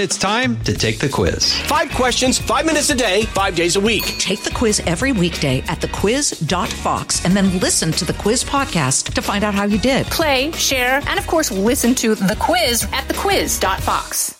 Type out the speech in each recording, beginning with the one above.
It's time to take the quiz. 5 questions, 5 minutes a day, 5 days a week. Take the quiz every weekday at thequiz.fox and then listen to the quiz podcast to find out how you did. Play, share, and of course, listen to the quiz at thequiz.fox.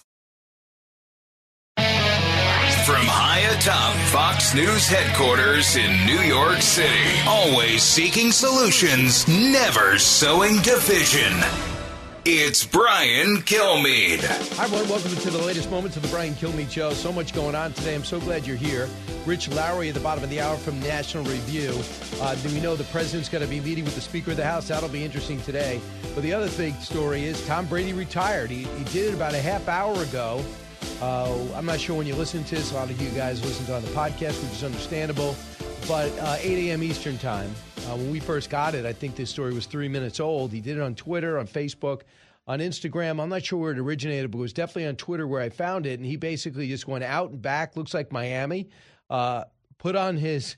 From high atop Fox News headquarters in New York City, always seeking solutions, never sowing division. It's Brian Kilmeade. Hi, everyone. Welcome to the latest moments of the Brian Kilmeade Show. So much going on today. I'm so glad you're here. Rich Lowry at the bottom of the hour from National Review. We know the president's going to be meeting with the Speaker of the House. That'll be interesting today. But the other big story is Tom Brady retired. He did it about a half hour ago. I'm not sure when you listen to this. A lot of you guys listen to it on the podcast, which is understandable. But 8 a.m. Eastern time. When we first got it, I think this story was 3 minutes old. He did it on Twitter, on Facebook, on Instagram. I'm not sure where it originated, but it was definitely on Twitter where I found it. And he basically just went out and back, looks like Miami, put on his,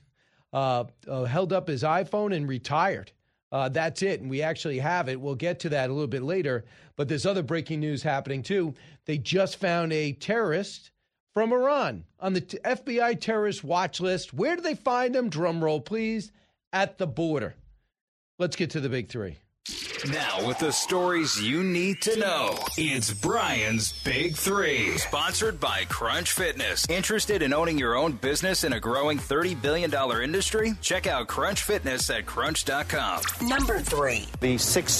held up his iPhone and retired. That's it. And we actually have it. We'll get to that a little bit later. But there's other breaking news happening, too. They just found a terrorist from Iran on the FBI terrorist watch list. Where do they find him? Drum roll, please. At the border. Let's get to the big three. Now with the stories you need to know, it's Brian's Big Three. Sponsored by Crunch Fitness. Interested in owning your own business in a growing $30 billion industry? Check out Crunch Fitness at crunch.com. Number 3. The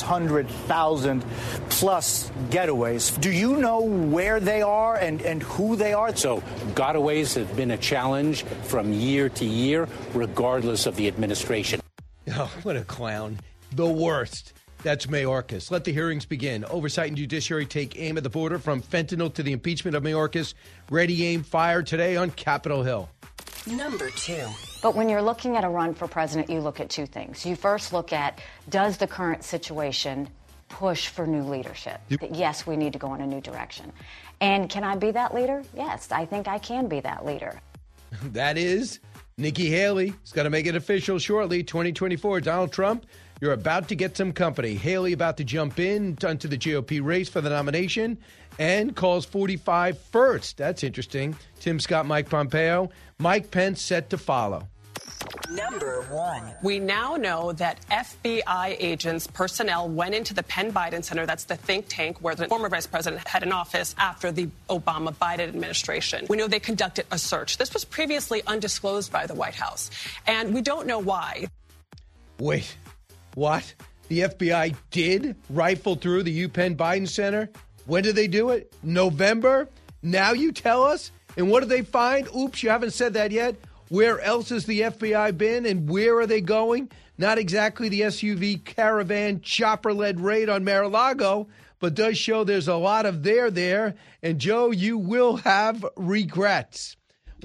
600,000 plus getaways. Do you know where they are and who they are? So gotaways have been a challenge from year to year, regardless of the administration. Oh, what a clown. The worst. That's Mayorkas. Let the hearings begin. Oversight and Judiciary take aim at the border from fentanyl to the impeachment of Mayorkas. Ready, aim, fire today on Capitol Hill. Number 2. But when you're looking at a run for president, you look at two things. You first look at, does the current situation push for new leadership? Yes, we need to go in a new direction. And can I be that leader? Yes, I think I can be that leader. That is Nikki Haley. He's got to make it official shortly. 2024, Donald Trump, you're about to get some company. Haley about to jump in onto the GOP race for the nomination and calls 45 first. That's interesting. Tim Scott, Mike Pompeo. Mike Pence set to follow. Number 1. We now know that FBI agents, personnel, went into the Penn Biden Center. That's the think tank where the former vice president had an office after the Obama-Biden administration. We know they conducted a search. This was previously undisclosed by the White House, and we don't know why. Wait, what? The FBI did rifle through the UPenn Biden Center? When did they do it? November? Now you tell us? And what did they find? Oops, you haven't said that yet. Where else has the FBI been and where are they going? Not exactly the SUV caravan chopper-led raid on Mar-a-Lago, but does show there's a lot of there. And, Joe, you will have regrets.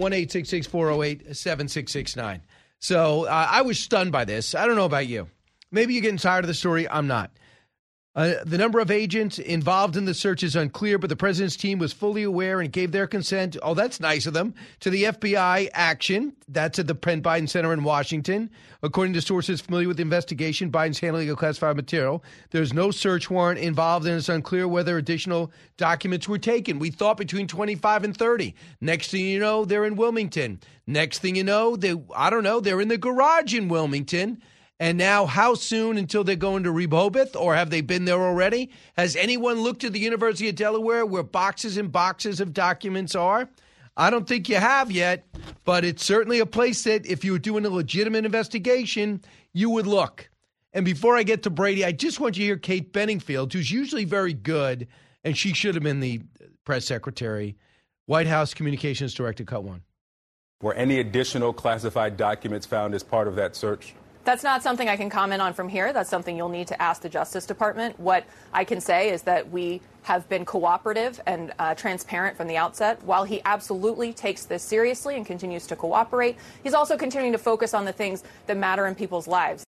1-866-408-7669. So I was stunned by this. I don't know about you. Maybe you're getting tired of the story. I'm not. The number of agents involved in the search is unclear, but the president's team was fully aware and gave their consent. Oh, that's nice of them. To the FBI action. That's at the Penn Biden Center in Washington. According to sources familiar with the investigation, Biden's handling of classified material. There's no search warrant involved, and it's unclear whether additional documents were taken. We thought between 25 and 30. Next thing you know, they're in Wilmington. Next thing you know, they're in the garage in Wilmington. And now, how soon until they're going to Rehoboth, or have they been there already? Has anyone looked at the University of Delaware where boxes and boxes of documents are? I don't think you have yet, but it's certainly a place that if you were doing a legitimate investigation, you would look. And before I get to Brady, I just want you to hear Kate Benningfield, who's usually very good, and she should have been the press secretary, White House Communications Director, cut one. Were any additional classified documents found as part of that search? That's not something I can comment on from here. That's something you'll need to ask the Justice Department. What I can say is that we have been cooperative and transparent from the outset. While he absolutely takes this seriously and continues to cooperate, he's also continuing to focus on the things that matter in people's lives.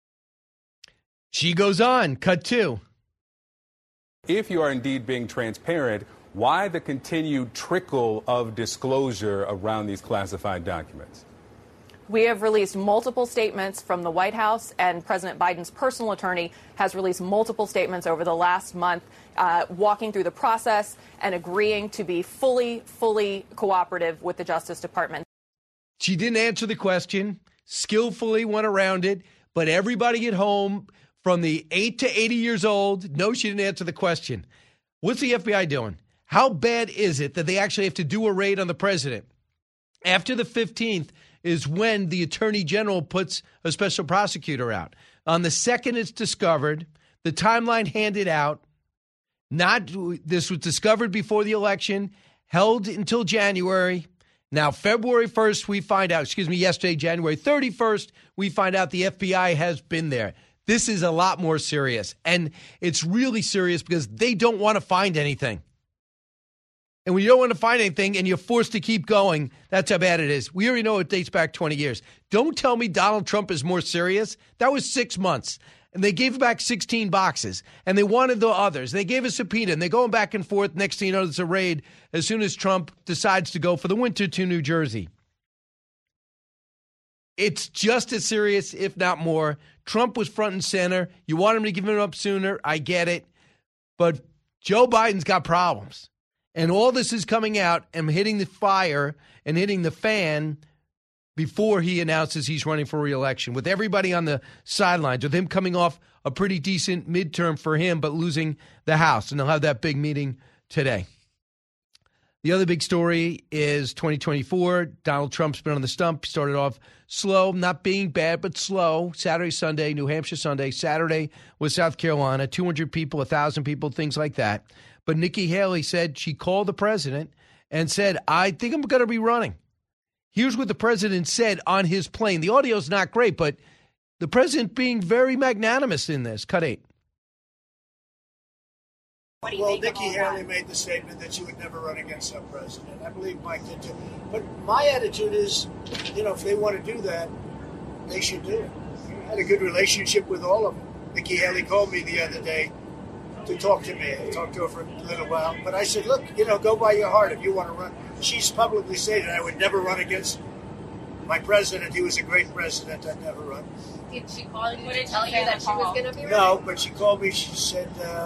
She goes on, cut two. If you are indeed being transparent, why the continued trickle of disclosure around these classified documents? We have released multiple statements from the White House, and President Biden's personal attorney has released multiple statements over the last month, walking through the process and agreeing to be fully cooperative with the Justice Department. She didn't answer the question, skillfully went around it, but everybody at home from the 8 to 80 years old, no, she didn't answer the question. What's the FBI doing? How bad is it that they actually have to do a raid on the president? After the 15th is when the attorney general puts a special prosecutor out. On the 2nd, it's discovered. The timeline handed out. This was discovered before the election, held until January. Now, February 1st, we find out, yesterday, January 31st, we find out the FBI has been there. This is a lot more serious. And it's really serious because they don't want to find anything. And when you don't want to find anything and you're forced to keep going, that's how bad it is. We already know it dates back 20 years. Don't tell me Donald Trump is more serious. That was 6 months. And they gave back 16 boxes. And they wanted the others. They gave a subpoena. And they're going back and forth. Next thing you know, there's a raid as soon as Trump decides to go for the winter to New Jersey. It's just as serious, if not more. Trump was front and center. You want him to give him up sooner. I get it. But Joe Biden's got problems. And all this is coming out and hitting the fire and hitting the fan before he announces he's running for re-election, with everybody on the sidelines, with him coming off a pretty decent midterm for him, but losing the House. And they'll have that big meeting today. The other big story is 2024. Donald Trump's been on the stump. He started off slow, not being bad, but slow. Saturday, Sunday, New Hampshire Sunday. Saturday was South Carolina, 200 people, 1,000 people, things like that. But Nikki Haley said she called the president and said, I think I'm going to be running. Here's what the president said on his plane. The audio's not great, but the president being very magnanimous in this. Cut 8. Well, Nikki Haley made the statement that she would never run against our president. I believe Mike did too. But my attitude is, if they want to do that, they should do it. I had a good relationship with all of them. Nikki Haley called me the other day to talk to me. I talked to her for a little while. But I said, look, go by your heart if you want to run. She's publicly stated I would never run against my president. He was a great president. I'd never run. Did she call you to tell you that she was going to be running? No, but she called me. She said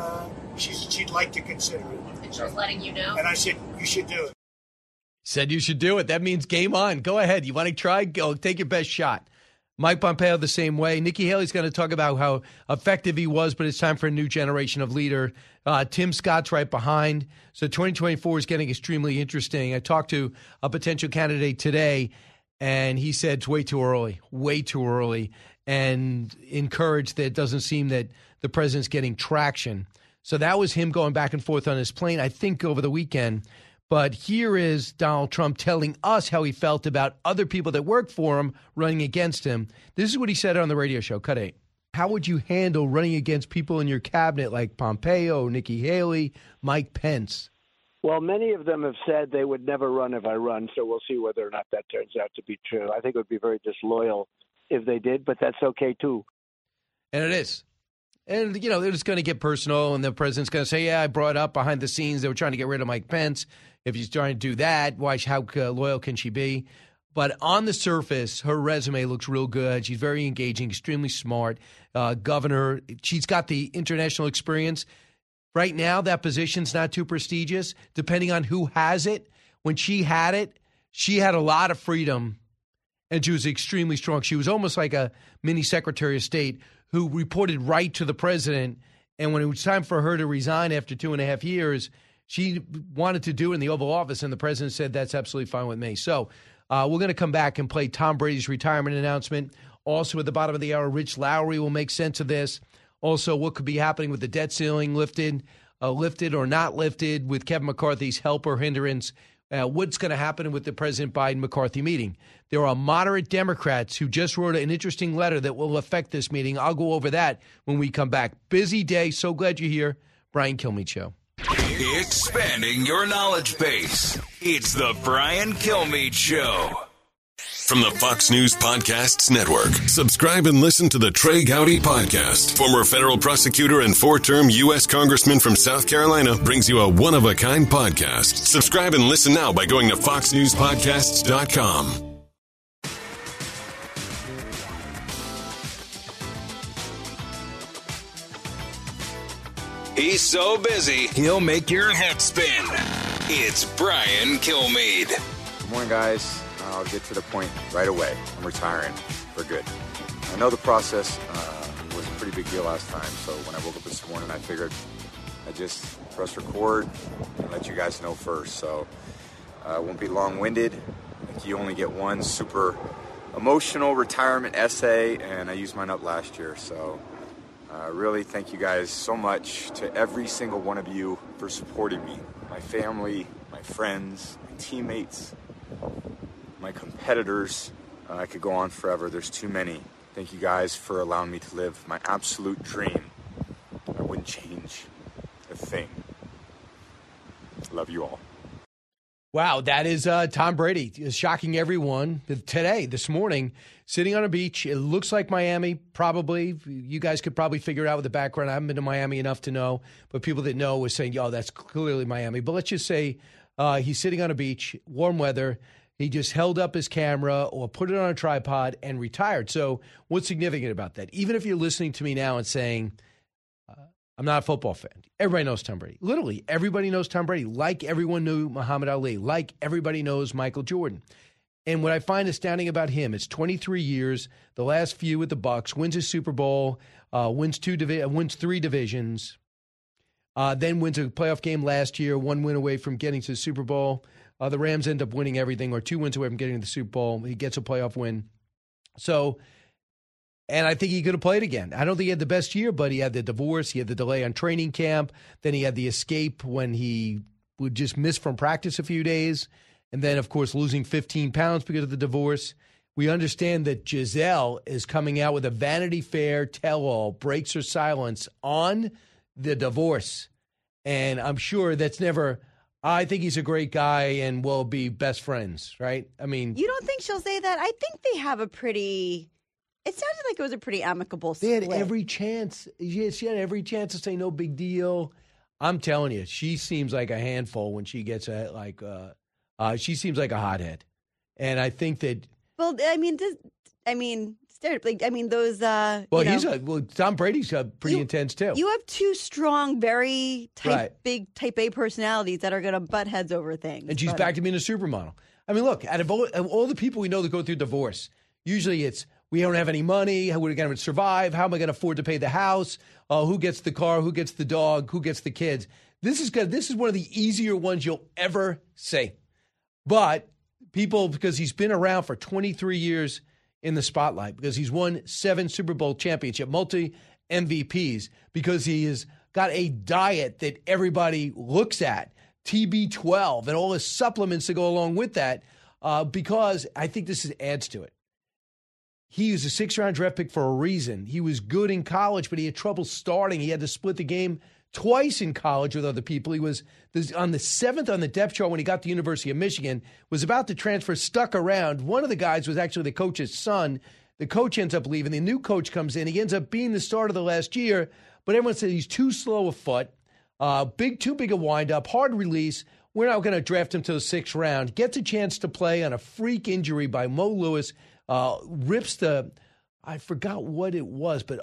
she'd like to consider it. And she was letting you know? And I said, you should do it. Said you should do it. That means game on. Go ahead. You want to try? Go. Take your best shot. Mike Pompeo the same way. Nikki Haley's going to talk about how effective he was, but it's time for a new generation of leader. Tim Scott's right behind. So 2024 is getting extremely interesting. I talked to a potential candidate today, and he said it's way too early, and encouraged that it doesn't seem that the president's getting traction. So that was him going back and forth on his plane, I think, over the weekend. But here is Donald Trump telling us how he felt about other people that worked for him running against him. This is what he said on the radio show. Cut 8. How would you handle running against people in your cabinet like Pompeo, Nikki Haley, Mike Pence? Well, many of them have said they would never run if I run, so we'll see whether or not that turns out to be true. I think it would be very disloyal if they did, but that's okay, too. And it is. And, they're just going to get personal, and the president's going to say, yeah, I brought up behind the scenes they were trying to get rid of Mike Pence. If he's trying to do that, how loyal can she be? But on the surface, her resume looks real good. She's very engaging, extremely smart. Governor, she's got the international experience. Right now, that position's not too prestigious, depending on who has it. When she had it, she had a lot of freedom, and she was extremely strong. She was almost like a mini Secretary of State who reported right to the president. And when it was time for her to resign after 2.5 years, she wanted to do it in the Oval Office, and the president said, that's absolutely fine with me. So we're going to come back and play Tom Brady's retirement announcement. Also, at the bottom of the hour, Rich Lowry will make sense of this. Also, what could be happening with the debt ceiling lifted or not lifted with Kevin McCarthy's help or hindrance. What's going to happen with the President Biden-McCarthy meeting? There are moderate Democrats who just wrote an interesting letter that will affect this meeting. I'll go over that when we come back. Busy day. So glad you're here. Brian Kilmeade Show. Expanding your knowledge base. It's the Brian Kilmeade Show. From the Fox News Podcasts Network, subscribe and listen to the Trey Gowdy Podcast. Former federal prosecutor and 4-term U.S. Congressman from South Carolina brings you a one-of-a-kind podcast. Subscribe and listen now by going to foxnewspodcasts.com. He's so busy, he'll make your head spin. It's Brian Kilmeade. Good morning, guys. I'll get to the point right away. I'm retiring for good. I know the process was a pretty big deal last time, so when I woke up this morning, I figured I'd just press record and let you guys know first. So I won't be long-winded. I think you only get one super emotional retirement essay, and I used mine up last year. So really thank you guys so much to every single one of you for supporting me. My family, my friends, my teammates, my competitors. I could go on forever. There's too many. Thank you guys for allowing me to live my absolute dream. I wouldn't change a thing. Love you all. Wow, that is Tom Brady shocking everyone today, this morning, sitting on a beach. It looks like Miami, probably. You guys could probably figure it out with the background. I haven't been to Miami enough to know, but people that know were saying, "Yo, that's clearly Miami." But let's just say he's sitting on a beach, warm weather. He just held up his camera or put it on a tripod and retired. So what's significant about that? Even if you're listening to me now and saying, I'm not a football fan, everybody knows Tom Brady. Literally, everybody knows Tom Brady, like everyone knew Muhammad Ali, like everybody knows Michael Jordan. And what I find astounding about him, it's 23 years, the last few with the Bucs, wins a Super Bowl, wins 3 divisions, then wins a playoff game last year, 1 win away from getting to the Super Bowl. The Rams end up winning everything, or 2 wins away from getting to the Super Bowl. He gets a playoff win. So, and I think he could have played again. I don't think he had the best year, but he had the divorce. He had the delay on training camp. Then he had the escape when he would just miss from practice a few days. And then, of course, losing 15 pounds because of the divorce. We understand that Giselle is coming out with a Vanity Fair tell-all, breaks her silence on the divorce. And I'm sure that's never... I think he's a great guy and we'll be best friends, right? I mean... You don't think she'll say that? I think they have a pretty... It sounded like it was a pretty amicable split. They had every chance. She had every chance to say no big deal. I'm telling you, she seems like a handful when she gets she seems like a hothead. And I think that... Well, those. Tom Brady's pretty intense too. You have 2 strong, very big Type A personalities that are going to butt heads over things. And she's back to being a supermodel. I mean, look, out of all the people we know that go through divorce, usually it's we don't have any money. How are we going to survive? How am I going to afford to pay the house? Who gets the car? Who gets the dog? Who gets the kids? This is good. This is one of the easier ones you'll ever say. But people, because he's been around for 23 years. In the spotlight, because he's won 7 Super Bowl championship, multi-MVPs, because he has got a diet that everybody looks at, TB12, and all the supplements that go along with that, because I think this adds to it. He was a 6th-round draft pick for a reason. He was good in college, but he had trouble starting. He had to split the game twice in college with other people. He was on the 7th on the depth chart when he got to the University of Michigan, was about to transfer, stuck around. One of the guys was actually the coach's son. The coach ends up leaving. The new coach comes in. He ends up being the starter the last year, but everyone said he's too slow a foot, too big a windup, hard release. We're not going to draft him to the 6th round. Gets a chance to play on a freak injury by Mo Lewis, rips the... I forgot what it was, but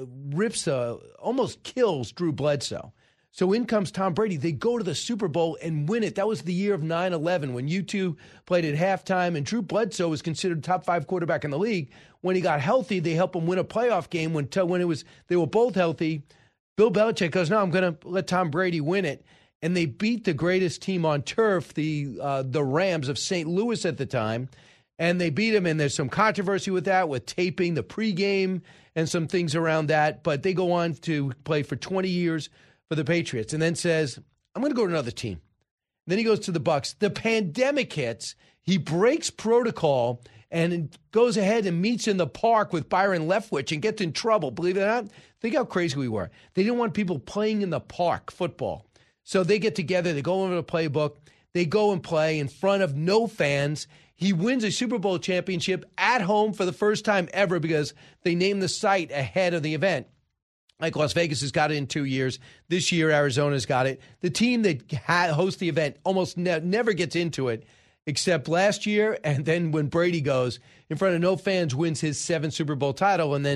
almost kills Drew Bledsoe. So in comes Tom Brady. They go to the Super Bowl and win it. That was the year of 9/11 when U2 played at halftime, and Drew Bledsoe was considered top 5 quarterback in the league. When he got healthy, they helped him win a playoff game. When they were both healthy, Bill Belichick goes, "No, I'm going to let Tom Brady win it." And they beat the greatest team on turf, the Rams of St. Louis at the time. And they beat him, and there's some controversy with that, with taping the pregame and some things around that. But they go on to play for 20 years for the Patriots, and then says, I'm going to go to another team. Then he goes to the Bucs. The pandemic hits. He breaks protocol and goes ahead and meets in the park with Byron Leftwich and gets in trouble. Believe it or not, think how crazy we were. They didn't want people playing in the park football. So they get together. They go over the playbook. They go and play in front of no fans. He wins a Super Bowl championship at home for the first time ever because they named the site ahead of the event. Like Las Vegas has got it in 2 years. This year, Arizona's got it. The team that hosts the event almost never gets into it, except last year. And then when Brady goes in front of no fans, wins his 7th Super Bowl title. And then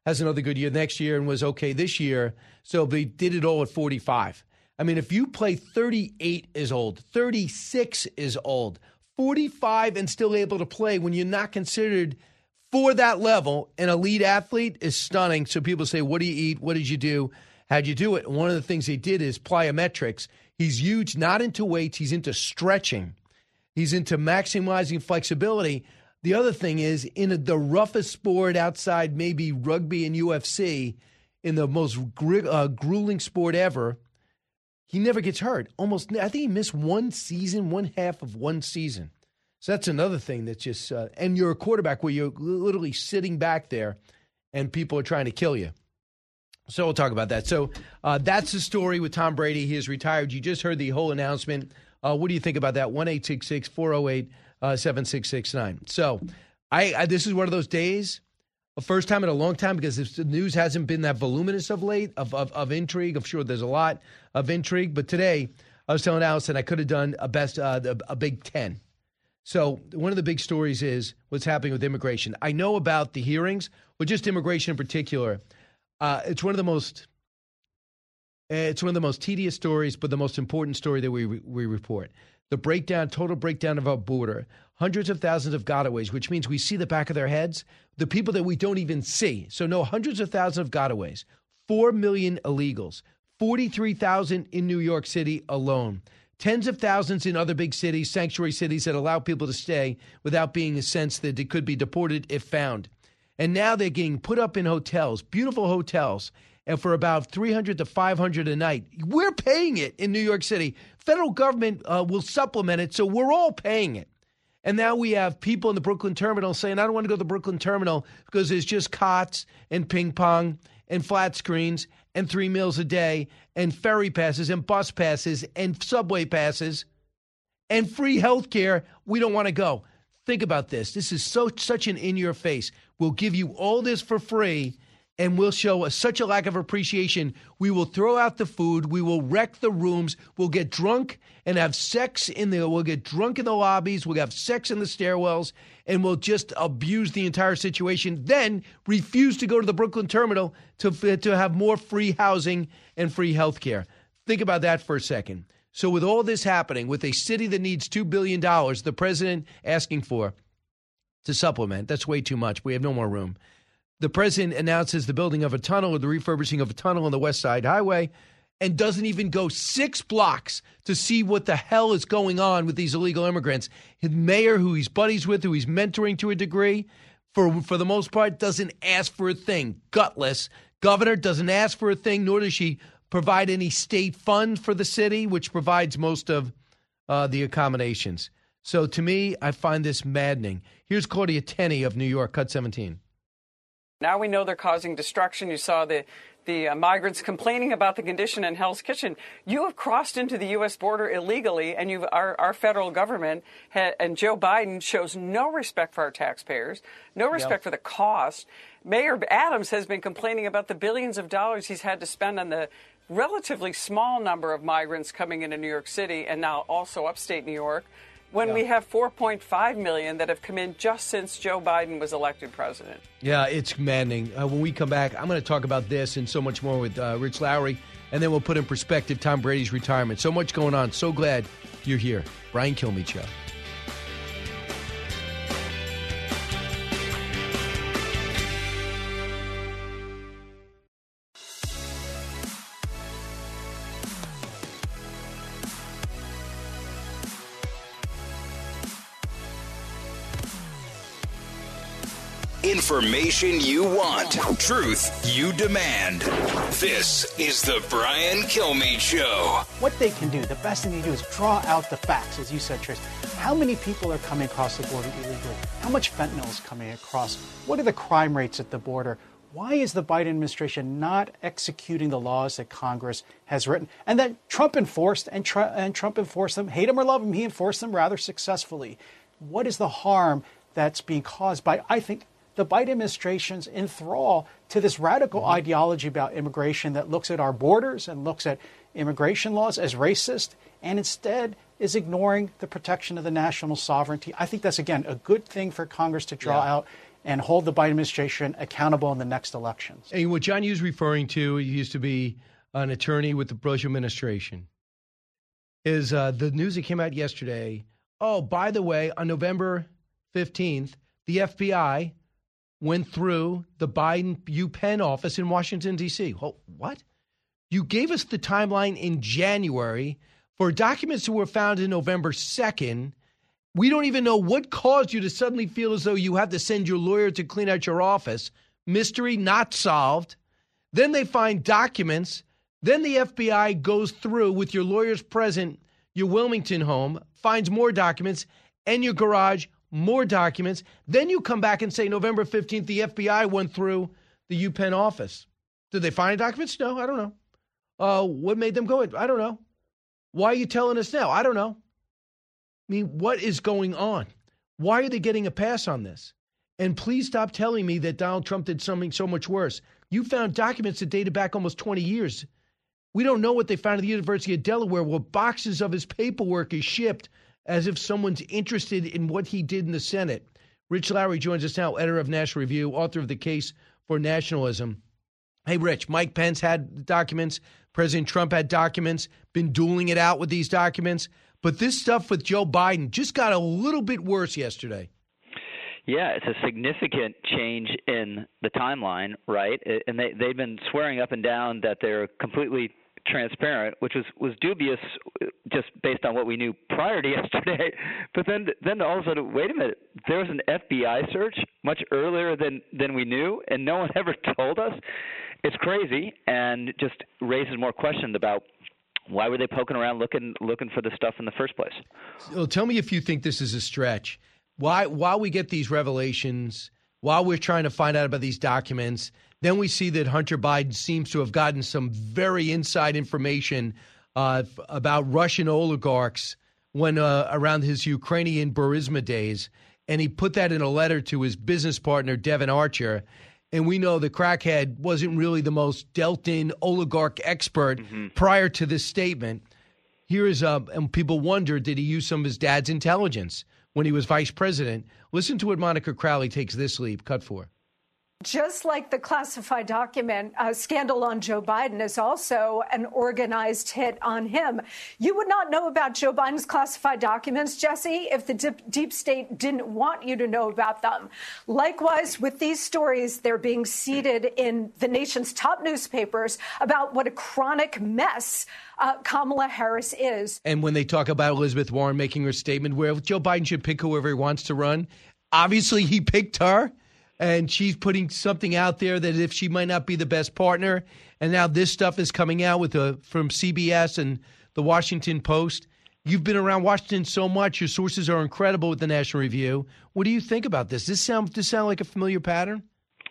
has another good year next year and was okay this year. So they did it all at 45. I mean, if you play 38 is old, 36 is old, 45 and still able to play when you're not considered for that level an elite athlete is stunning. So people say, what do you eat? What did you do? How'd you do it? And one of the things they did is plyometrics. He's huge, not into weights. He's into stretching. He's into maximizing flexibility. The other thing is, in the roughest sport outside maybe rugby and UFC, in the most grueling sport ever, he never gets hurt. I think he missed one half of one season. So that's another thing that's just and you're a quarterback where you're literally sitting back there and people are trying to kill you. So we'll talk about that. So that's the story with Tom Brady. He is retired. You just heard the whole announcement. What do you think about that? 1-866-408-7669. So this is one of those days, a first time in a long time, because the news hasn't been that voluminous of late, of intrigue. I'm sure there's a lot of intrigue. But today, I was telling Allison I could have done a Big Ten. So one of the big stories is what's happening with immigration. I know about the hearings, but just immigration in particular. It's one of the most tedious stories, but the most important story that we report. The total breakdown of our border. Hundreds of thousands of gotaways, which means we see the back of their heads. The people that we don't even see. So no, hundreds of thousands of gotaways. 4 million illegals. 43,000 in New York City alone. Tens of thousands in other big cities, sanctuary cities that allow people to stay without being a sense that they could be deported if found. And now they're getting put up in hotels, beautiful hotels, and for about $300 to $500 a night. We're paying it in New York City. Federal government will supplement it, so we're all paying it. And now we have people in the Brooklyn Terminal saying, I don't want to go to the Brooklyn Terminal because there's just cots and ping pong and flat screens and 3 meals a day and ferry passes and bus passes and subway passes and free health care. We don't want to go. Think about this. This is such an in-your-face. We'll give you all this for free, and we'll show such a lack of appreciation. We will throw out the food. We will wreck the rooms. We'll get drunk and have sex we'll get drunk in the lobbies. We'll have sex in the stairwells, and we'll just abuse the entire situation. Then refuse to go to the Brooklyn Terminal to have more free housing and free health care. Think about that for a second. So with all this happening, with a city that needs $2 billion, the president asking for to supplement, that's way too much. We have no more room. The president announces the building of a tunnel or the refurbishing of a tunnel on the West Side Highway and doesn't even go 6 blocks to see what the hell is going on with these illegal immigrants. His mayor, who he's buddies with, who he's mentoring to a degree, for the most part, doesn't ask for a thing. Gutless. Governor doesn't ask for a thing, nor does she provide any state fund for the city, which provides most of the accommodations. So to me, I find this maddening. Here's Claudia Tenney of New York, Cut 17. Now we know they're causing destruction. You saw the migrants complaining about the condition in Hell's Kitchen. You have crossed into the U.S. border illegally, and our federal government and Joe Biden shows no respect for our taxpayers, no respect for the cost. Mayor Adams has been complaining about the billions of dollars he's had to spend on the relatively small number of migrants coming into New York City and now also upstate New York, when we have 4.5 million that have come in just since Joe Biden was elected president. Yeah, it's maddening. When we come back, I'm going to talk about this and so much more with Rich Lowry, and then we'll put in perspective Tom Brady's retirement. So much going on. So glad you're here. Brian Kilmeade Show. Information you want. Truth you demand. This is the Brian Kilmeade Show. What they can do, the best thing they do is draw out the facts, as you said, Trish. How many people are coming across the border illegally? How much fentanyl is coming across? What are the crime rates at the border? Why is the Biden administration not executing the laws that Congress has written and that Trump enforced and Trump enforced them? Hate him or love him, he enforced them rather successfully. What is the harm that's being caused by, I think, the Biden administration's enthrall to this radical ideology about immigration that looks at our borders and looks at immigration laws as racist and instead is ignoring the protection of the national sovereignty? I think that's, again, a good thing for Congress to draw out and hold the Biden administration accountable in the next elections. And what John Yoo is referring to, he used to be an attorney with the Bush administration, is the news that came out yesterday. Oh, by the way, on November 15th, the FBI went through the Biden UPenn office in Washington, D.C. Oh, what? You gave us the timeline in January for documents that were found in November 2nd. We don't even know what caused you to suddenly feel as though you have to send your lawyer to clean out your office. Mystery not solved. Then they find documents. Then the FBI goes through with your lawyers present, your Wilmington home, finds more documents, and your garage, more documents. Then you come back and say November 15th, the FBI went through the UPenn office. Did they find documents? No, I don't know. What made them go? I don't know. Why are you telling us now? I don't know. I mean, what is going on? Why are they getting a pass on this? And please stop telling me that Donald Trump did something so much worse. You found documents that dated back almost 20 years. We don't know what they found at the University of Delaware, where boxes of his paperwork is shipped as if someone's interested in what he did in the Senate. Rich Lowry joins us now, editor of National Review, author of The Case for Nationalism. Hey, Rich, Mike Pence had documents. President Trump had documents, been dueling it out with these documents. But this stuff with Joe Biden just got a little bit worse yesterday. Yeah, it's a significant change in the timeline, right? And they've been swearing up and down that they're completely transparent, which was dubious just based on what we knew prior to yesterday. But then all of a sudden, wait a minute, there was an FBI search much earlier than we knew, and no one ever told us. It's crazy, and just raises more questions about why were they poking around looking for the stuff in the first place. Well, tell me if you think this is a stretch. While we get these revelations, while we're trying to find out about these documents, then we see that Hunter Biden seems to have gotten some very inside information about Russian oligarchs when around his Ukrainian Burisma days, and he put that in a letter to his business partner, Devon Archer. And we know the crackhead wasn't really the most dealt-in oligarch expert prior to this statement. Here is, and people wonder, did he use some of his dad's intelligence when he was vice president? Listen to what Monica Crowley takes this leap. Cut 4. Just like the classified document scandal on Joe Biden is also an organized hit on him. You would not know about Joe Biden's classified documents, Jesse, if the deep state didn't want you to know about them. Likewise, with these stories, they're being seeded in the nation's top newspapers about what a chronic mess Kamala Harris is. And when they talk about Elizabeth Warren making her statement where Joe Biden should pick whoever he wants to run, obviously he picked her. And she's putting something out there that if she might not be the best partner, and now this stuff is coming out from CBS and the Washington Post. You've been around Washington so much; your sources are incredible with the National Review. What do you think about this? Does this sound like a familiar pattern?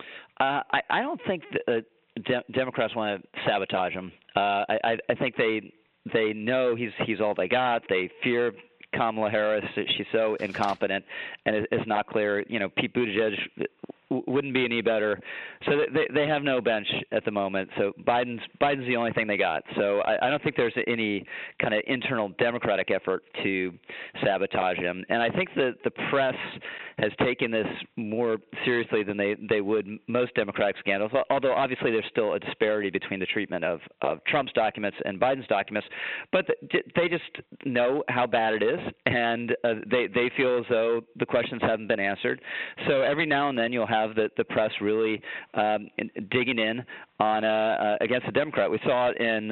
I don't think Democrats want to sabotage him. I think they know he's all they got. They fear Kamala Harris. She's so incompetent, and it's not clear. Pete Buttigieg wouldn't be any better. So they have no bench at the moment. So Biden's the only thing they got. So I don't think there's any kind of internal Democratic effort to sabotage him. And I think that the press has taken this more seriously than they would most Democratic scandals, although obviously there's still a disparity between the treatment of Trump's documents and Biden's documents. But they just know how bad it is, and they feel as though the questions haven't been answered. So every now and then you'll have the press really digging in on against the Democrat. We saw it in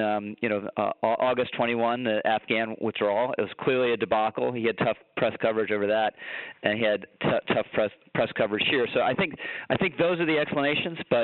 August 21, the Afghan withdrawal. It was clearly a debacle. He had tough press coverage over that, and he had tough press coverage here. So I think those are the explanations. But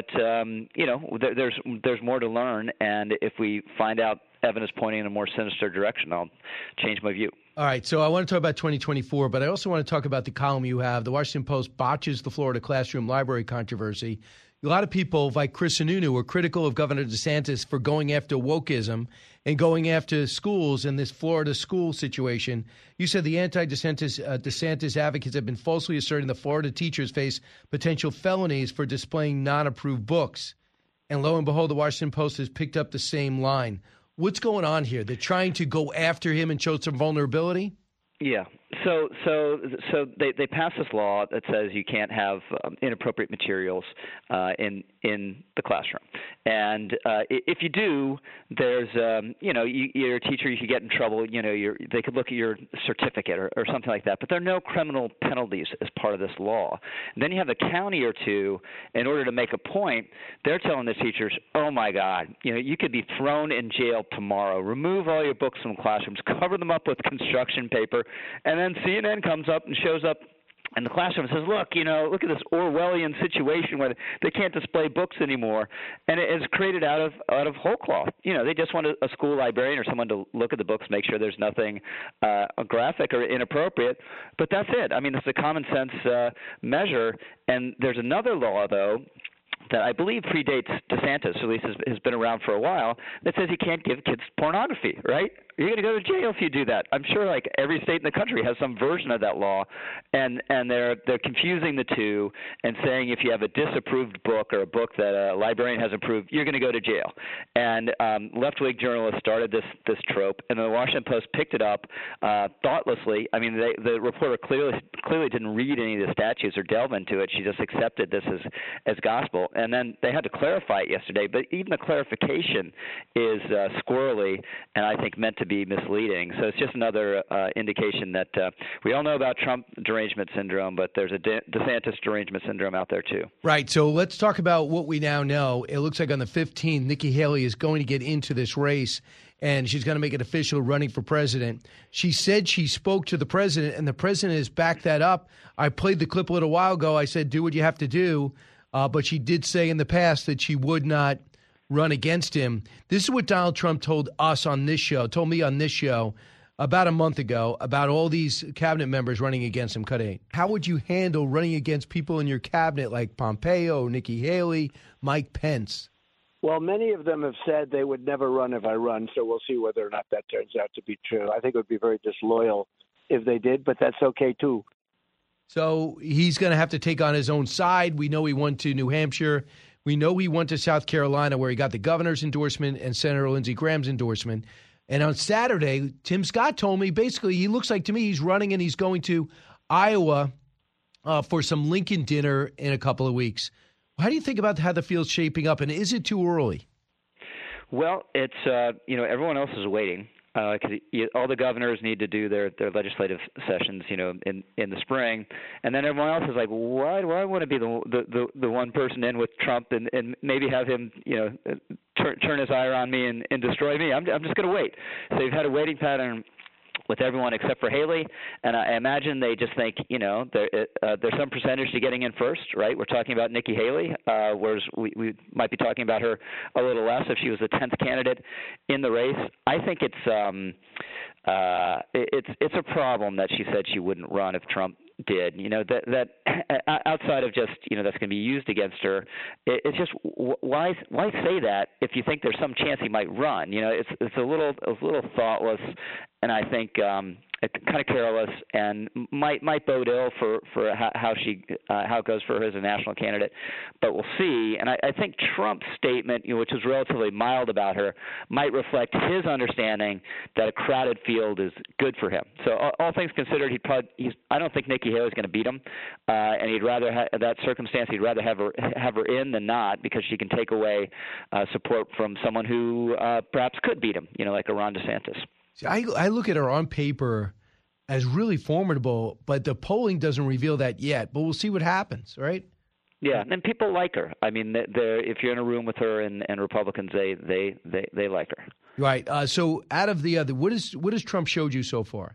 there's more to learn, and if we find out evidence pointing in a more sinister direction, I'll change my view. All right, so I want to talk about 2024, but I also want to talk about the column you have. The Washington Post botches the Florida classroom library controversy. A lot of people, like Chris Sununu, were critical of Governor DeSantis for going after wokeism and going after schools in this Florida school situation. You said the anti-DeSantis advocates have been falsely asserting that Florida teachers face potential felonies for displaying non-approved books. And lo and behold, the Washington Post has picked up the same line. What's going on here? They're trying to go after him and show some vulnerability? Yeah, So they passed this law that says you can't have inappropriate materials in the classroom, and if you do, there's you're a teacher, you could get in trouble. They could look at your certificate or something like that. But there are no criminal penalties as part of this law. And then you have a county or two. In order to make a point, they're telling the teachers, "Oh my God, you could be thrown in jail tomorrow. Remove all your books from classrooms, cover them up with construction paper," and then CNN comes up and shows up in the classroom and says, look at this Orwellian situation where they can't display books anymore. And it is created out of whole cloth. They just want a school librarian or someone to look at the books, make sure there's nothing graphic or inappropriate. But that's it. I mean, it's a common sense measure. And there's another law, though, that I believe predates DeSantis, at least has been around for a while, that says you can't give kids pornography, right? You're going to go to jail if you do that. I'm sure like every state in the country has some version of that law, and they're confusing the two and saying if you have a disapproved book or a book that a librarian has approved, you're going to go to jail. And left-wing journalists started this trope, and the Washington Post picked it up thoughtlessly. I mean, the reporter clearly didn't read any of the statutes or delve into it. She just accepted this as gospel. And then they had to clarify it yesterday, but even the clarification is squirrely and I think meant to be misleading. So it's just another indication that we all know about Trump derangement syndrome, but there's a DeSantis derangement syndrome out there too. Right. So let's talk about what we now know. It looks like on the 15th, Nikki Haley is going to get into this race, and she's going to make it official running for president. She said she spoke to the president, and the president has backed that up. I played the clip a little while ago. I said, do what you have to do. But she did say in the past that she would not run against him. This is what Donald Trump told me on this show about a month ago about all these cabinet members running against him. Cut 8. How would you handle running against people in your cabinet like Pompeo, Nikki Haley, Mike Pence? Well, many of them have said they would never run if I run, so we'll see whether or not that turns out to be true. I think it would be very disloyal if they did, but that's okay too. So he's going to have to take on his own side. We know he went to New Hampshire. We know he went to South Carolina where he got the governor's endorsement and Senator Lindsey Graham's endorsement. And on Saturday, Tim Scott told me basically he looks like to me he's running and he's going to Iowa for some Lincoln dinner in a couple of weeks. How do you think about how the field's shaping up, and is it too early? Well, it's everyone else is waiting. Because all the governors need to do their legislative sessions, in the spring, and then everyone else is like, why do I want to be the one person in with Trump and maybe have him, turn his ire on me and destroy me? I'm just going to wait. So you've had a waiting pattern with everyone except for Haley, and I imagine they just think, there's some percentage to getting in first, right? We're talking about Nikki Haley, whereas we might be talking about her a little less if she was the 10th candidate in the race. I think it's a problem that she said she wouldn't run if Trump did. That outside of just that's going to be used against her. It's just why say that if you think there's some chance he might run? It's a little thoughtless, and I think kind of careless, and might bode ill for how it goes for her as a national candidate. But we'll see. And I think Trump's statement, which was relatively mild about her, might reflect his understanding that a crowded field is good for him. So all things considered, I don't think Nikki Haley is going to beat him, and he'd rather that circumstance he'd rather have her in than not, because she can take away support from someone who perhaps could beat him, like a Ron DeSantis. See, I look at her on paper as really formidable, but the polling doesn't reveal that yet. But we'll see what happens, right? Yeah, and people like her. I mean, if you're in a room with her and Republicans, they like her. Right. So out of the other, what has Trump showed you so far?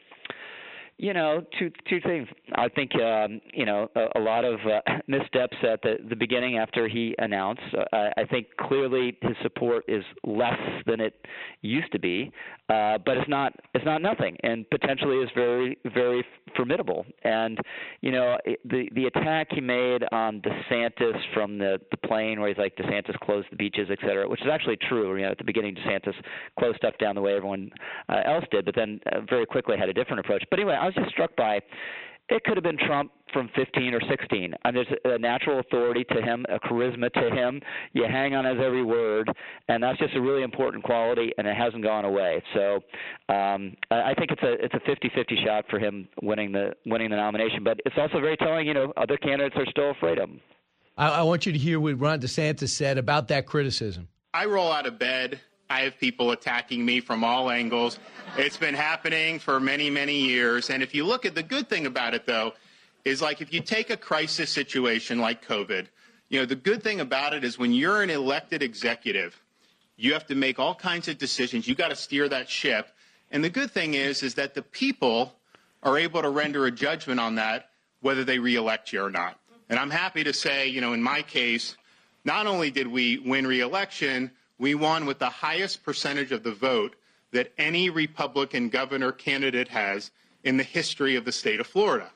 Two things. I think, a lot of missteps at the beginning after he announced. I think clearly his support is less than it used to be, but it's not nothing, and potentially is very, very formidable. And, the attack he made on DeSantis from the plane where he's like, DeSantis closed the beaches, et cetera, which is actually true. At the beginning, DeSantis closed stuff down the way everyone else did, but then very quickly had a different approach. But anyway, I was just struck by It could have been Trump from 15 or 16. There's a natural authority to him, a charisma to him. You hang on his every word, and that's just a really important quality, and it hasn't gone away. So I think it's a 50-50 shot for him winning the nomination. But it's also very telling, other candidates are still afraid of him. I want you to hear what Ron DeSantis said about that criticism. I roll out of bed. I have people attacking me from all angles. It's been happening for many, many years. And if you look at the good thing about it, though, is like if you take a crisis situation like COVID, the good thing about it is when you're an elected executive, you have to make all kinds of decisions. You got to steer that ship. And the good thing is that the people are able to render a judgment on that, whether they reelect you or not. And I'm happy to say, in my case, not only did we win re-election, we won with the highest percentage of the vote that any Republican governor candidate has in the history of the state of Florida.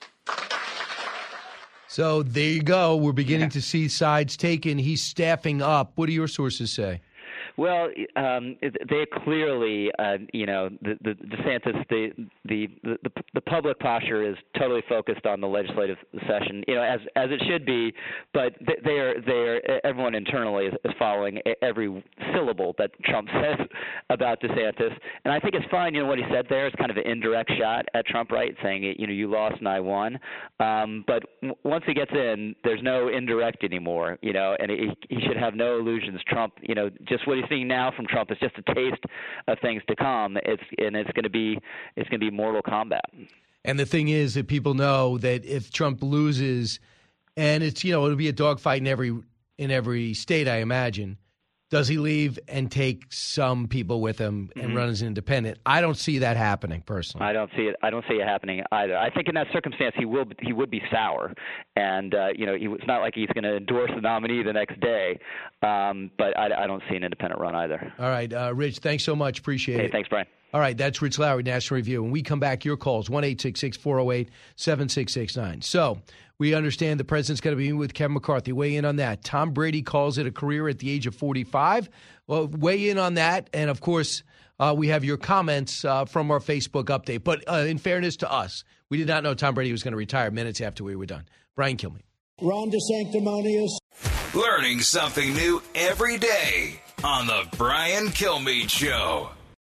So there you go. We're beginning to see sides taken. He's staffing up. What do your sources say? Well, they clearly, the DeSantis, the public posture is totally focused on the legislative session, as it should be. But everyone internally is following every syllable that Trump says about DeSantis, and I think it's fine. What he said there is kind of an indirect shot at Trump, right? Saying, you lost and I won. But once he gets in, there's no indirect anymore, and he should have no illusions. Trump, just what he's seeing now from Trump is just a taste of things to come. It's going to be mortal combat. And the thing is that people know that if Trump loses, and it's it'll be a dogfight in every state, I imagine. Does he leave and take some people with him and run as an independent? I don't see that happening personally. I don't see it happening either. I think in that circumstance he would be sour, and it's not like he's going to endorse the nominee the next day. But I don't see an independent run either. All right, Rich, thanks so much. Appreciate it. Thanks, Brian. All right, that's Rich Lowry, National Review. When we come back, your calls, 1-866-408-7669. So we understand the president's going to be with Kevin McCarthy. Weigh in on that. Tom Brady calls it a career at the age of 45. Well, weigh in on that. And, of course, we have your comments from our Facebook update. But in fairness to us, we did not know Tom Brady was going to retire minutes after we were done. Brian Kilmeade. Ron DeSanctimonious. Learning something new every day on the Brian Kilmeade Show.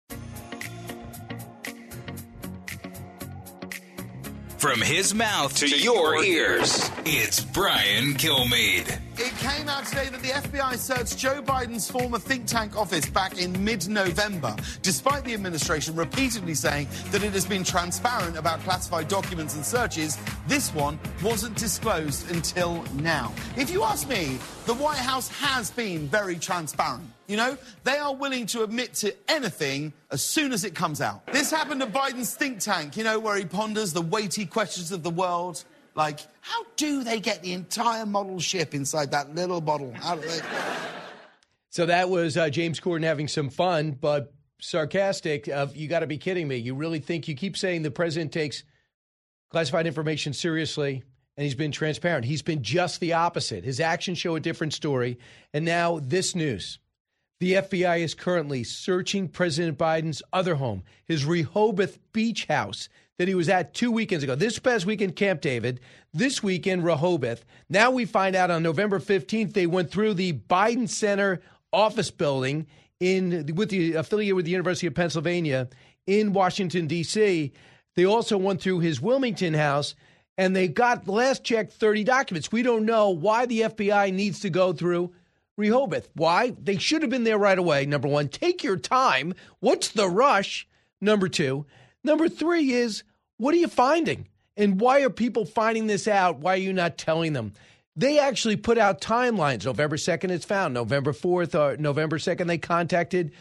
From his mouth to your ears, it's Brian Kilmeade. It came out today that the FBI searched Joe Biden's former think tank office back in mid-November, despite the administration repeatedly saying that it has been transparent about classified documents and searches. This one wasn't disclosed until now. If you ask me, the White House has been very transparent. They are willing to admit to anything as soon as it comes out. This happened at Biden's think tank, where he ponders the weighty questions of the world. Like, how do they get the entire model ship inside that little bottle? How do they? So that was James Corden having some fun, but sarcastic. You got to be kidding me. You really think you keep saying the president takes classified information seriously and he's been transparent. He's been just the opposite. His actions show a different story. And now this news. The FBI is currently searching President Biden's other home, his Rehoboth Beach house that he was at 2 weekends ago. This past weekend, Camp David. This weekend, Rehoboth. Now we find out on November 15th, they went through the Biden Center office building affiliated with the University of Pennsylvania in Washington, D.C. They also went through his Wilmington house, and they got, last check, 30 documents. We don't know why the FBI needs to go through Rehoboth. Why? They should have been there right away, number one. Take your time. What's the rush? Number two. Number three is, what are you finding? And why are people finding this out? Why are you not telling them? They actually put out timelines. November 2nd, it's found. November 4th or November 2nd, they contacted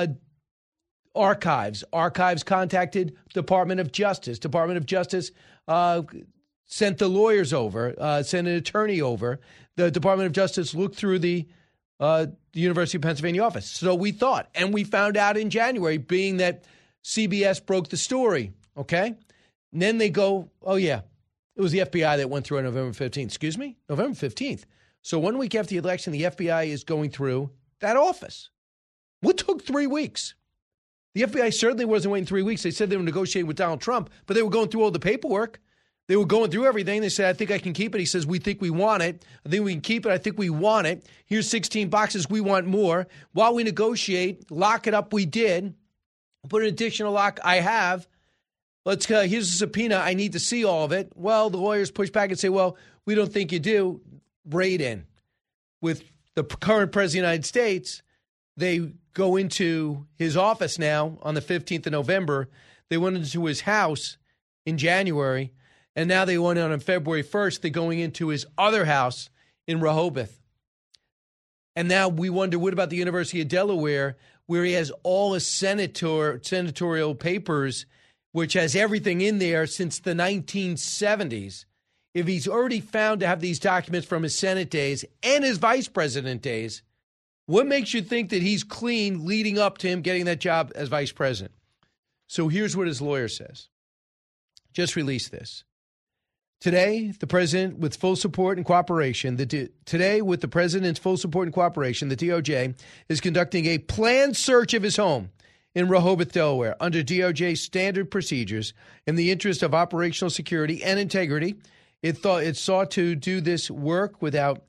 Archives. Archives contacted Department of Justice. Department of Justice sent the lawyers over, sent an attorney over. The Department of Justice looked through the University of Pennsylvania office. So we thought, and we found out in January, being that CBS broke the story, okay? And then they go, oh, yeah, it was the FBI that went through on November 15th. Excuse me? November 15th. So 1 week after the election, the FBI is going through that office. What took 3 weeks? The FBI certainly wasn't waiting 3 weeks. They said they were negotiating with Donald Trump, but they were going through all the paperwork. They were going through everything. They said, I think I can keep it. He says, we think we want it. I think we can keep it. I think we want it. Here's 16 boxes. We want more. While we negotiate, lock it up. We did. Put an additional lock. I have. Here's a subpoena. I need to see all of it. Well, the lawyers push back and say, well, we don't think you do. Raid in. With the current president of the United States, they go into his office now on the 15th of November. They went into his house in January, and now they went on February 1st. They're going into his other house in Rehoboth. And now we wonder, what about the University of Delaware, where he has all his senatorial papers, which has everything in there since the 1970s. If he's already found to have these documents from his Senate days and his vice president days, what makes you think that he's clean leading up to him getting that job as vice president? So here's what his lawyer says. Just released this. Today, the president, with full support and cooperation, the DOJ is conducting a planned search of his home in Rehoboth, Delaware, under DOJ standard procedures in the interest of operational security and integrity. It sought to do this work without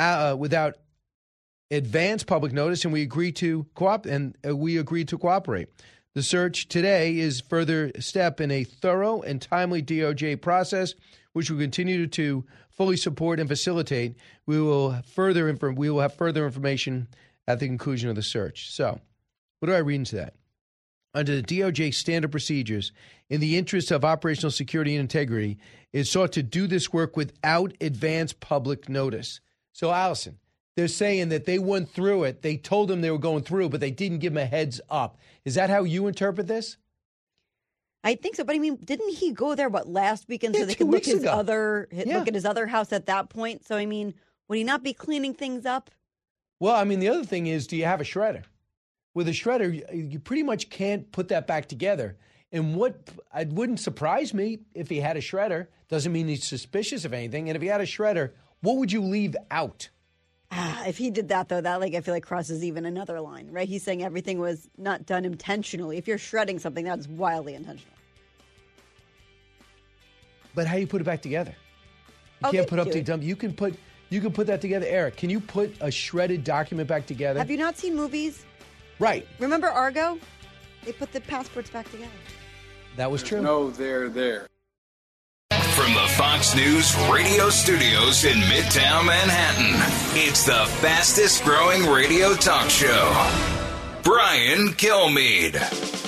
advance public notice, and we agreed to cooperate. The search today is further step in a thorough and timely DOJ process, which will continue to fully support and facilitate. We will have further information at the conclusion of the search. So, what do I read into that? Under the DOJ standard procedures, in the interest of operational security and integrity, it sought to do this work without advance public notice. So, Allison, they're saying that they went through it. They told them they were going through, but they didn't give them a heads up. Is that how you interpret this? I think so. But I mean, didn't he go there, last weekend so they could look at his other house at that point? So, I mean, would he not be cleaning things up? Well, I mean, the other thing is, do you have a shredder? With a shredder, you pretty much can't put that back together. And it wouldn't surprise me if he had a shredder. Doesn't mean he's suspicious of anything. And if he had a shredder, what would you leave out? If he did that, though, that I feel like crosses even another line, right? He's saying everything was not done intentionally. If you're shredding something, that's wildly intentional. But how do you put it back together? You can't put up to dump. You can put that together. Eric, can you put a shredded document back together? Have you not seen movies? Right. Remember Argo? They put the passports back together. That was true. No, they're there. From the Fox News radio studios in Midtown Manhattan, it's the fastest growing radio talk show. Brian Kilmeade.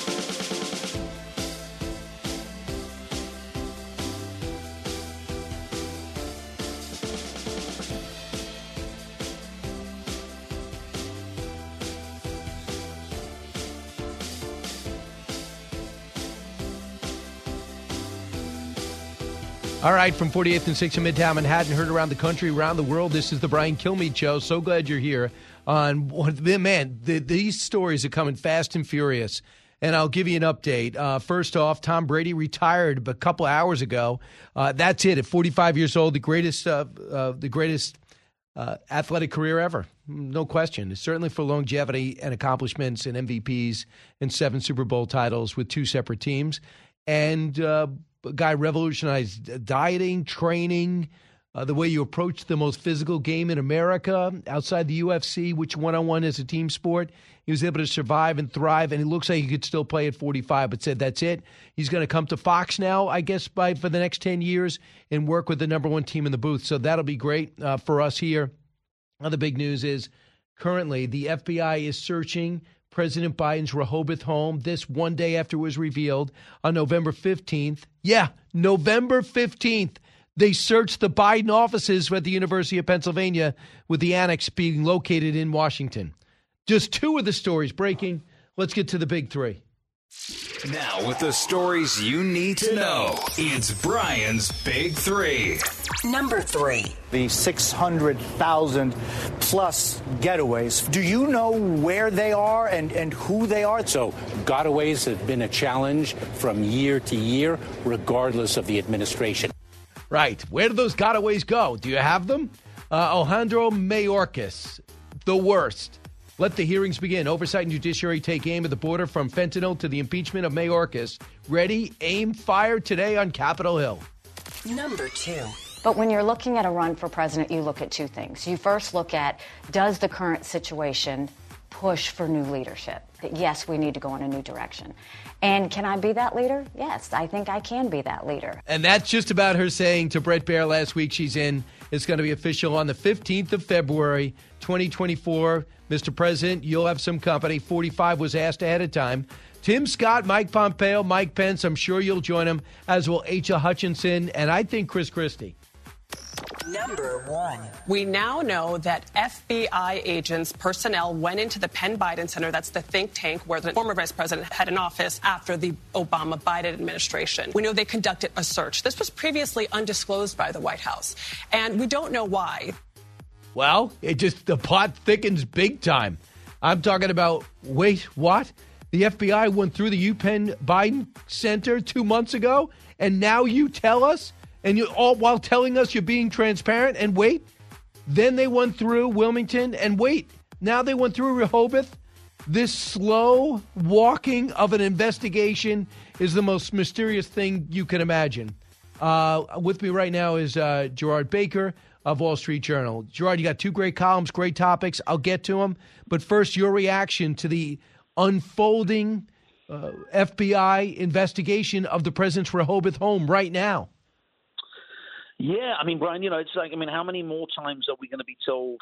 All right, from 48th and 6th in Midtown Manhattan, heard around the country, around the world, this is the Brian Kilmeade Show. So glad you're here. These stories are coming fast and furious, and I'll give you an update. First off, Tom Brady retired a couple hours ago. That's it. At 45 years old, the greatest athletic career ever. No question. Certainly for longevity and accomplishments and MVPs and 7 Super Bowl titles with 2 separate teams. And guy revolutionized dieting, training, the way you approach the most physical game in America outside the UFC, which one-on-one is a team sport. He was able to survive and thrive, and he looks like he could still play at 45, but said that's it. He's going to come to Fox now, I guess, for the next 10 years and work with the number 1 team in the booth. So that'll be great for us here. The big news is currently the FBI is searching President Biden's Rehoboth home this one day after it was revealed on November 15th. Yeah, November 15th. They searched the Biden offices at the University of Pennsylvania, with the annex being located in Washington. Just 2 of the stories breaking. Let's get to the big 3. Now, with the stories you need to know, it's Brian's Big 3. Number 3. The 600,000 plus getaways. Do you know where they are and who they are? So gotaways have been a challenge from year to year, regardless of the administration. Right. Where do those gotaways go? Do you have them? Alejandro Mayorkas, the worst. Let the hearings begin. Oversight and Judiciary take aim at the border, from fentanyl to the impeachment of Mayorkas. Ready, aim, fire today on Capitol Hill. Number 2. But when you're looking at a run for president, you look at two things. You first look at, does the current situation push for new leadership? That yes, we need to go in a new direction. And can I be that leader? Yes, I think I can be that leader. And that's just about her saying to Bret Baier last week she's in. It's going to be official on the 15th of February, 2024. Mr. President, you'll have some company. 45 was asked ahead of time. Tim Scott, Mike Pompeo, Mike Pence, I'm sure you'll join them, as will Asa Hutchinson, and I think Chris Christie. Number 1. We now know that FBI agents, personnel went into the Penn Biden Center, that's the think tank where the former vice president had an office after the Obama-Biden administration. We know they conducted a search. This was previously undisclosed by the White House, and we don't know why. Well, the plot thickens big time. I'm talking about, wait, what? The FBI went through the UPenn Biden Center 2 months ago, and now you tell us? And you all while telling us you're being transparent, and wait, then they went through Wilmington, and wait, now they went through Rehoboth. This slow walking of an investigation is the most mysterious thing you can imagine. With me right now is Gerard Baker of Wall Street Journal. Gerard, you got two great columns, great topics. I'll get to them. But first, your reaction to the unfolding FBI investigation of the president's Rehoboth home right now. Yeah, I mean, Brian, it's like, how many more times are we going to be told,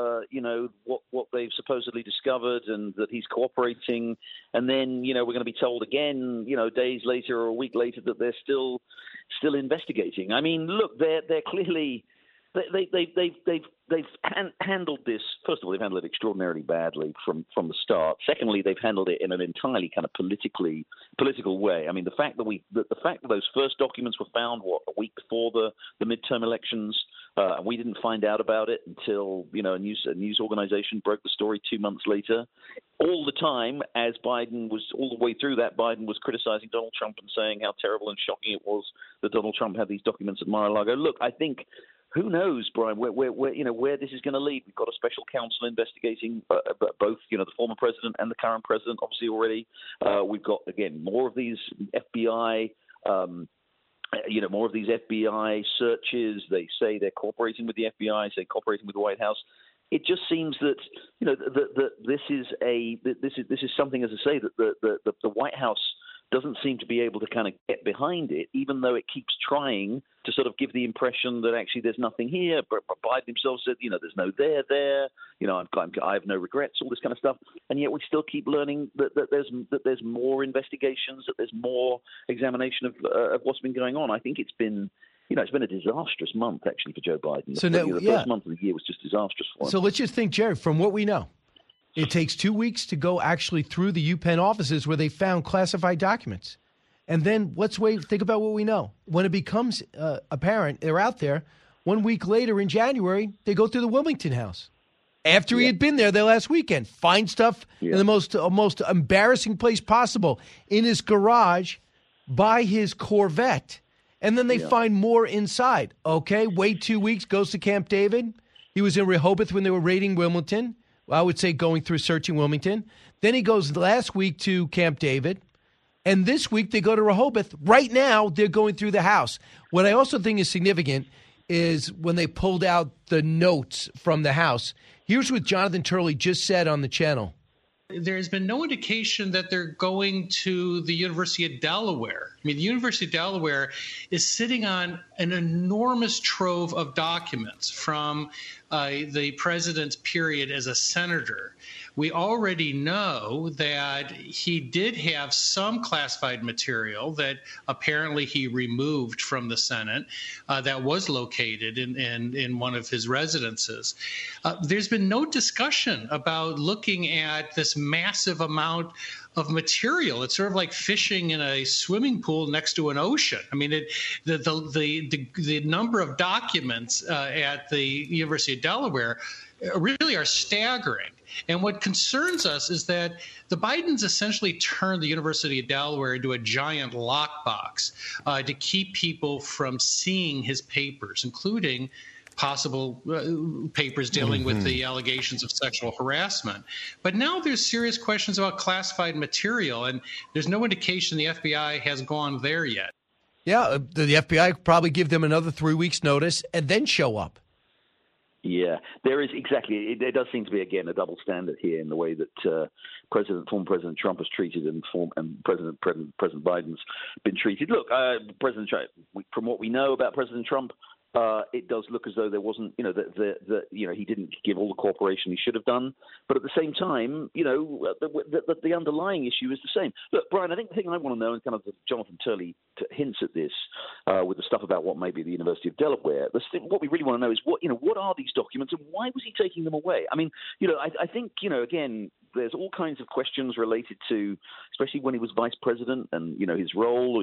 what they've supposedly discovered and that he's cooperating, and then, we're going to be told again, days later or a week later that they're still investigating. I mean, look, they're clearly they've handled this. First of all, they've handled it extraordinarily badly from the start. Secondly, they've handled it in an entirely kind of political way. I mean, the fact that those first documents were found a week before the midterm elections, and we didn't find out about it until a news organization broke the story 2 months later. All the time, as Biden was all the way through that, Biden was criticizing Donald Trump and saying how terrible and shocking it was that Donald Trump had these documents at Mar-a-Lago. Look, I think. Who knows, Brian, where this is going to lead? We've got a special counsel investigating both, the former president and the current president, obviously already. We've got, again, more of these FBI, more of these FBI searches. They say they're cooperating with the FBI, say cooperating with the White House. It just seems that, that this is something, as I say, that the White House doesn't seem to be able to kind of get behind it, even though it keeps trying to sort of give the impression that actually there's nothing here. But Biden himself said, there's no there. I have no regrets, all this kind of stuff. And yet we still keep learning that there's more investigations, that there's more examination of what's been going on. I think it's been. It's been a disastrous month, actually, for Joe Biden. The first month of the year was just disastrous for him. So let's just think, Jerry, from what we know, it takes 2 weeks to go actually through the UPenn offices where they found classified documents. And then think about what we know. When it becomes apparent they're out there, 1 week later in January, they go through the Wilmington house. After he had been there last weekend, find stuff in the most embarrassing place possible, in his garage, by his Corvette. And then they find more inside. Okay, wait 2 weeks, goes to Camp David. He was in Rehoboth when they were raiding Wilmington. I would say going through searching Wilmington. Then he goes last week to Camp David. And this week they go to Rehoboth. Right now they're going through the house. What I also think is significant is when they pulled out the notes from the house. Here's what Jonathan Turley just said on the channel. There's been no indication that they're going to the University of Delaware. I mean, the University of Delaware is sitting on an enormous trove of documents from the president's period as a senator. We already know that he did have some classified material that apparently he removed from the Senate that was located in one of his residences. There's been no discussion about looking at this massive amount of material. It's sort of like fishing in a swimming pool next to an ocean. I mean, the number of documents at the University of Delaware really are staggering. And what concerns us is that the Bidens essentially turned the University of Delaware into a giant lockbox to keep people from seeing his papers, including possible papers dealing with the allegations of sexual harassment. But now there's serious questions about classified material, and there's no indication the FBI has gone there yet. Yeah, the FBI could probably give them another 3 weeks' notice and then show up. Yeah, there is exactly. There does seem to be, again, a double standard here in the way that former President Trump has treated and President Biden's been treated. Look, President Trump, from what we know about President Trump, it does look as though there wasn't, he didn't give all the cooperation he should have done. But at the same time, the underlying issue is the same. Look, Brian, I think the thing I want to know, and kind of Jonathan Turley hints at this with the stuff about what may be the University of Delaware. What we really want to know is what are these documents and why was he taking them away? I mean, I think, again, there's all kinds of questions related to, especially when he was vice president and, his role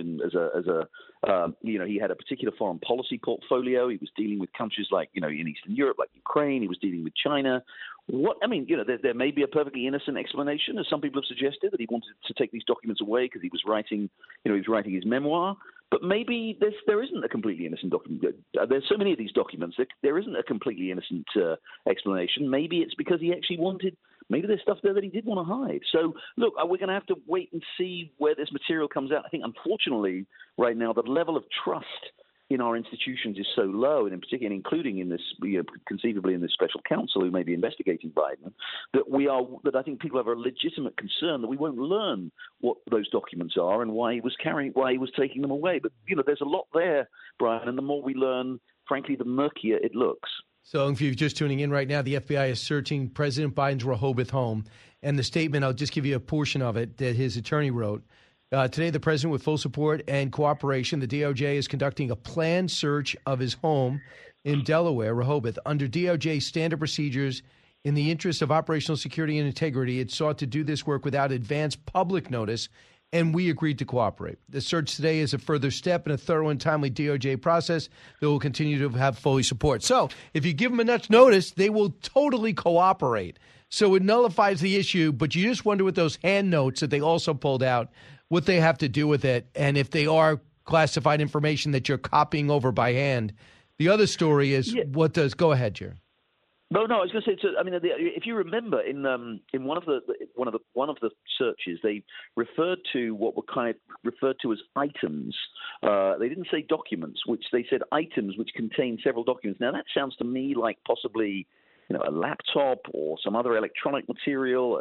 he had a particular foreign policy portfolio. He was dealing with countries like, in Eastern Europe, like Ukraine. He was dealing with China. There may be a perfectly innocent explanation, as some people have suggested, that he wanted to take these documents away because he was writing his memoir. But maybe there isn't a completely innocent document. There's so many of these documents that there isn't a completely innocent explanation. Maybe it's because he actually wanted. Maybe there's stuff there that he did want to hide. So, look, we're going to have to wait and see where this material comes out. I think, unfortunately, right now, the level of trust in our institutions is so low, and in particular, including in this, conceivably in this special counsel who may be investigating Biden, that I think people have a legitimate concern that we won't learn what those documents are and why he was taking them away. But there's a lot there, Brian, and the more we learn, frankly, the murkier it looks. So if you're just tuning in right now, the FBI is searching President Biden's Rehoboth home. And the statement, I'll just give you a portion of it, that his attorney wrote. Today, the president, with full support and cooperation, the DOJ is conducting a planned search of his home in Delaware, Rehoboth. Under DOJ standard procedures, in the interest of operational security and integrity, it sought to do this work without advance public notice, and we agreed to cooperate. The search today is a further step in a thorough and timely DOJ process that will continue to have fully support. So if you give them enough notice, they will totally cooperate. So it nullifies the issue, but you just wonder with those hand notes that they also pulled out, what they have to do with it, and if they are classified information that you're copying over by hand. The other story is go ahead, Jerry. No, I was going to say. If you remember, in one of the searches, they referred to what were referred to as items. They didn't say documents, which they said items, which contain several documents. Now that sounds to me like possibly a laptop or some other electronic material,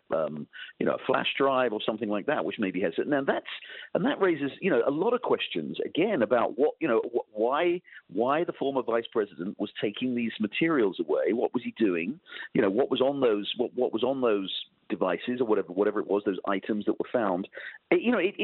a flash drive or something like that, which maybe has it. Now that raises, a lot of questions again about why the former vice president was taking these materials away. What was he doing? What was on those? What was on those devices or whatever it was, those items that were found? As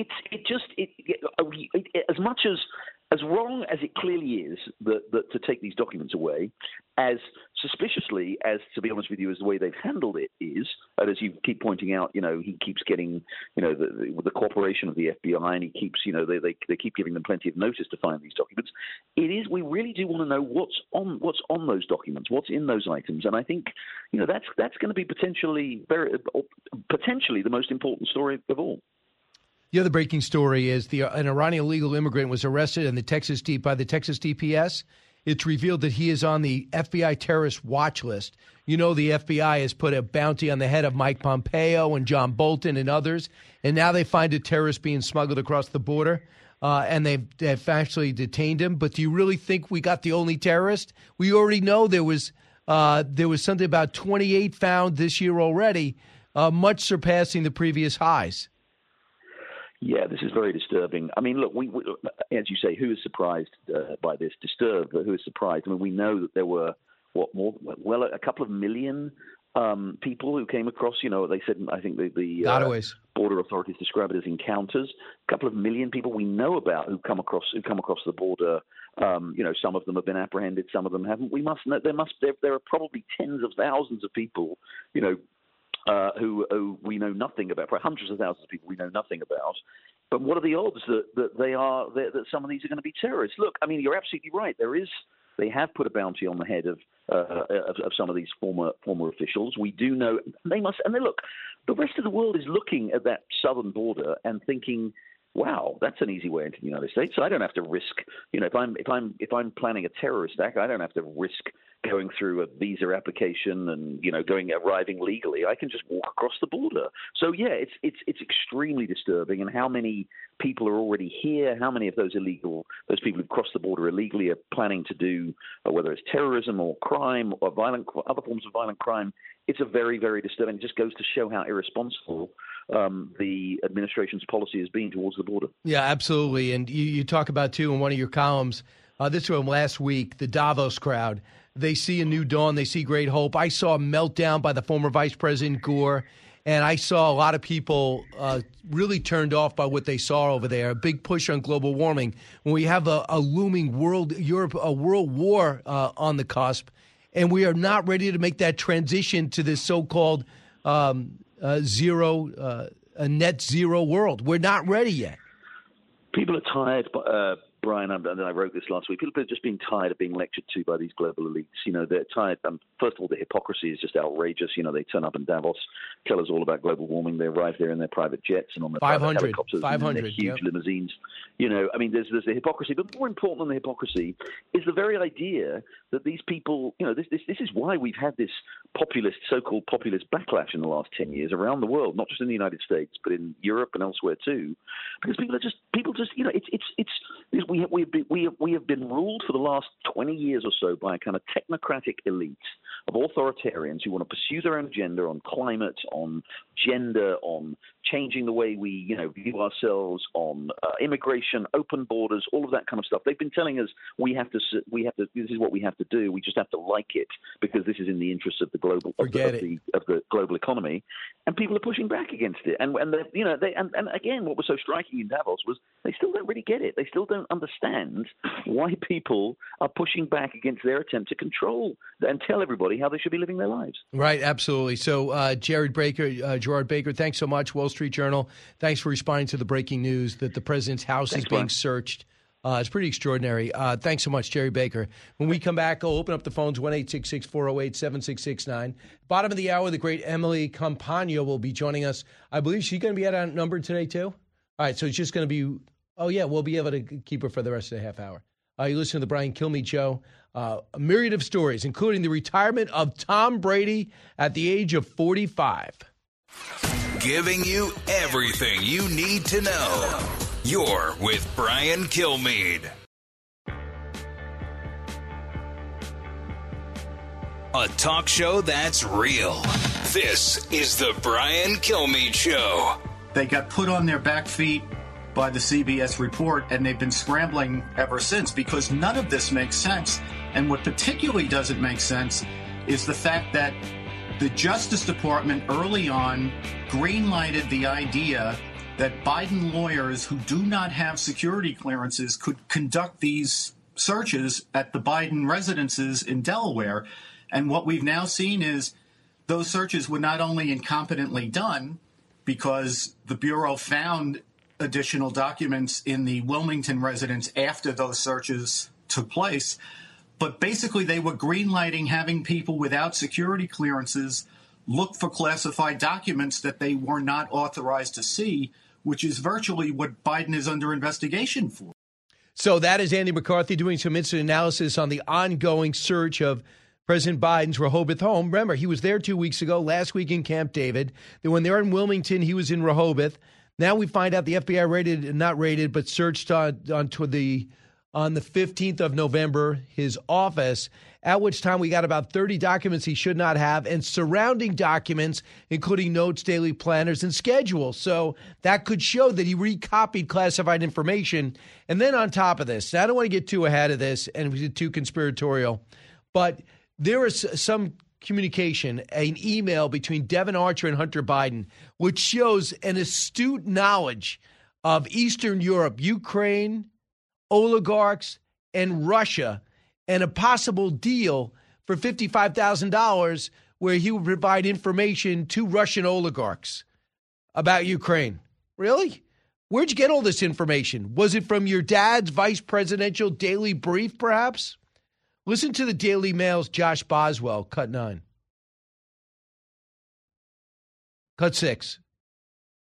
much as wrong as it clearly is that to take these documents away, as suspiciously as, to be honest with you, as the way they've handled it is, and as you keep pointing out, he keeps getting, the cooperation of the FBI, and he keeps, they keep giving them plenty of notice to find these documents. We really do want to know what's on those documents, what's in those items, and I think, that's going to be potentially the most important story of all. The other breaking story is an Iranian illegal immigrant was arrested by the Texas DPS. It's revealed that he is on the FBI terrorist watch list. The FBI has put a bounty on the head of Mike Pompeo and John Bolton and others, and now they find a terrorist being smuggled across the border, and they've actually detained him. But do you really think we got the only terrorist? We already know there was something about 28 found this year already, much surpassing the previous highs. Yeah, this is very disturbing. I mean, look, we as you say, who is surprised by this? Disturbed, but who is surprised? I mean, we know that there were a couple of million people who came across. They said, I think the border authorities describe it as encounters. A couple of million people we know about who come across the border. Some of them have been apprehended, some of them haven't. We must know there are probably tens of thousands of people, who we know nothing about, for hundreds of thousands of people we know nothing about. But what are the odds that some of these are going to be terrorists? Look, I mean, you're absolutely right. They have put a bounty on the head of some of these former officials. We do know they must. And look, the rest of the world is looking at that southern border and thinking, wow, that's an easy way into the United States. So I don't have to risk, if I'm planning a terrorist act, I don't have to risk going through a visa application and arriving legally. I can just walk across the border. So yeah, it's extremely disturbing. And how many people are already here? How many of those people who've crossed the border illegally are planning to do whether it's terrorism or crime or other forms of violent crime? It's a very, very disturbing. It just goes to show how irresponsible the administration's policy has been towards the border. Yeah, absolutely. And you talk about, too, in one of your columns, this was last week, the Davos crowd. They see a new dawn. They see great hope. I saw a meltdown by the former Vice President Gore, and I saw a lot of people really turned off by what they saw over there. A big push on global warming. When we have a looming world war on the cusp, and we are not ready to make that transition to this so-called a net zero world. We're not ready yet. People are tired, Brian, and I wrote this last week. People have just been tired of being lectured to by these global elites. They're tired. First of all, the hypocrisy is just outrageous. They turn up in Davos, tell us all about global warming. They arrive there in their private jets and on their private helicopters and in their huge limousines. There's the hypocrisy. But more important than the hypocrisy is the very idea that these people, this is why we've had this so-called populist backlash in the last 10 years around the world, not just in the United States, but in Europe and elsewhere too, because we have been ruled for the last 20 years or so by a kind of technocratic elite of authoritarians who want to pursue their own agenda on climate, on gender, on changing the way we view ourselves, on immigration, open borders, all of that kind of stuff. They've been telling us this is what we have to do. We just have to like it because this is in the interest of the global of the global economy, and people are pushing back against it. And again, what was so striking in Davos was they still don't really get it. They still don't understand why people are pushing back against their attempt to control and tell everybody how they should be living their lives. Right, absolutely. So, Gerard Baker, thanks so much. Wall Street Journal, thanks for responding to the breaking news that the president's house is being searched. It's pretty extraordinary. Thanks so much, Jerry Baker. When we come back, I'll open up the phones, 1-866-408-7669. Bottom of the hour, the great Emily Campagno will be joining us. I believe she's going to be outnumbered today, too? All right, so it's just going to be, we'll be able to keep her for the rest of the half hour. You listen to the Brian Kilmeade Show. A myriad of stories, including the retirement of Tom Brady at the age of 45. Giving you everything you need to know. You're with Brian Kilmeade. A talk show that's real. This is the Brian Kilmeade Show. They got put on their back feet by the CBS report, and they've been scrambling ever since because none of this makes sense. And what particularly doesn't make sense is the fact that the Justice Department early on green-lighted the idea that Biden lawyers who do not have security clearances could conduct these searches at the Biden residences in Delaware. And what we've now seen is those searches were not only incompetently done because the Bureau found additional documents in the Wilmington residence after those searches took place, but basically they were greenlighting having people without security clearances look for classified documents that they were not authorized to see, which is virtually what Biden is under investigation for. So that is Andy McCarthy doing some incident analysis on the ongoing search of President Biden's Rehoboth home. Remember, he was there 2 weeks ago, last week in Camp David. Then when they were in Wilmington, he was in Rehoboth. Now we find out the FBI searched on the 15th of November his office, at which time we got about 30 documents he should not have and surrounding documents, including notes, daily planners, and schedules. So that could show that he recopied classified information. And then on top of this, I don't want to get too ahead of this and get too conspiratorial, but there is some communication, an email between Devon Archer and Hunter Biden, which shows an astute knowledge of Eastern Europe, Ukraine, oligarchs, and Russia, and a possible deal for $55,000 where he would provide information to Russian oligarchs about Ukraine. Really? Where'd you get all this information? Was it from your dad's vice presidential daily brief, perhaps? Listen to the Daily Mail's Josh Boswell, cut 9. Cut 6.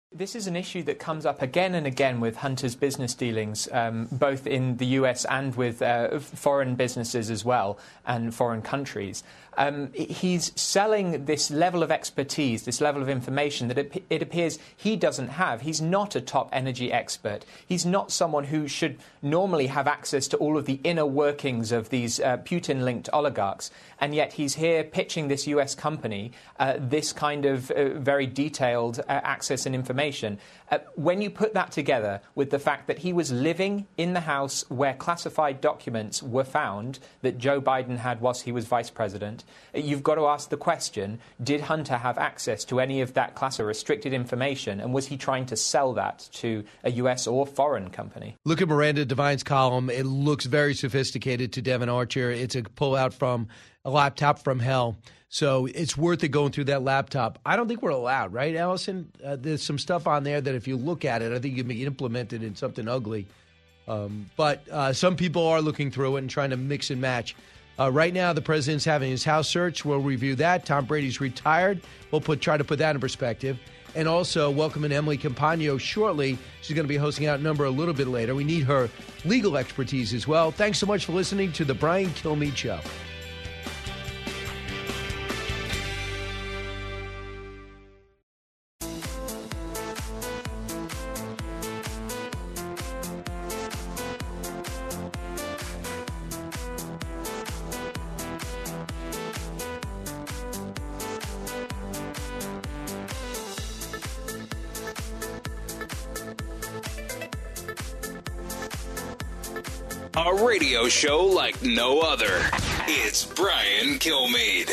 This is an issue that comes up again and again with Hunter's business dealings, both in the US and with foreign businesses as well, and foreign countries. He's selling this level of expertise, this level of information that it appears he doesn't have. He's not a top energy expert. He's not someone who should normally have access to all of the inner workings of these Putin-linked oligarchs. And yet he's here pitching this US company this kind of very detailed access and information. When you put that together with the fact that he was living in the house where classified documents were found that Joe Biden had whilst he was vice president, you've got to ask the question, did Hunter have access to any of that class of restricted information, and was he trying to sell that to a US or foreign company? Look at Miranda Devine's column. It looks very sophisticated to Devin Archer. It's a pullout from a laptop from hell. So it's worth it going through that laptop. I don't think we're allowed, right, Allison? There's some stuff on there that if you look at it, I think you can be implemented in something ugly. But some people are looking through it and trying to mix and match. Right now, the president's having his house search. We'll review that. Tom Brady's retired. We'll try to put that in perspective. And also welcoming Emily Campagno shortly. She's going to be hosting Outnumber a little bit later. We need her legal expertise as well. Thanks so much for listening to The Brian Kilmeade Show. A radio show like no other. It's Brian Kilmeade.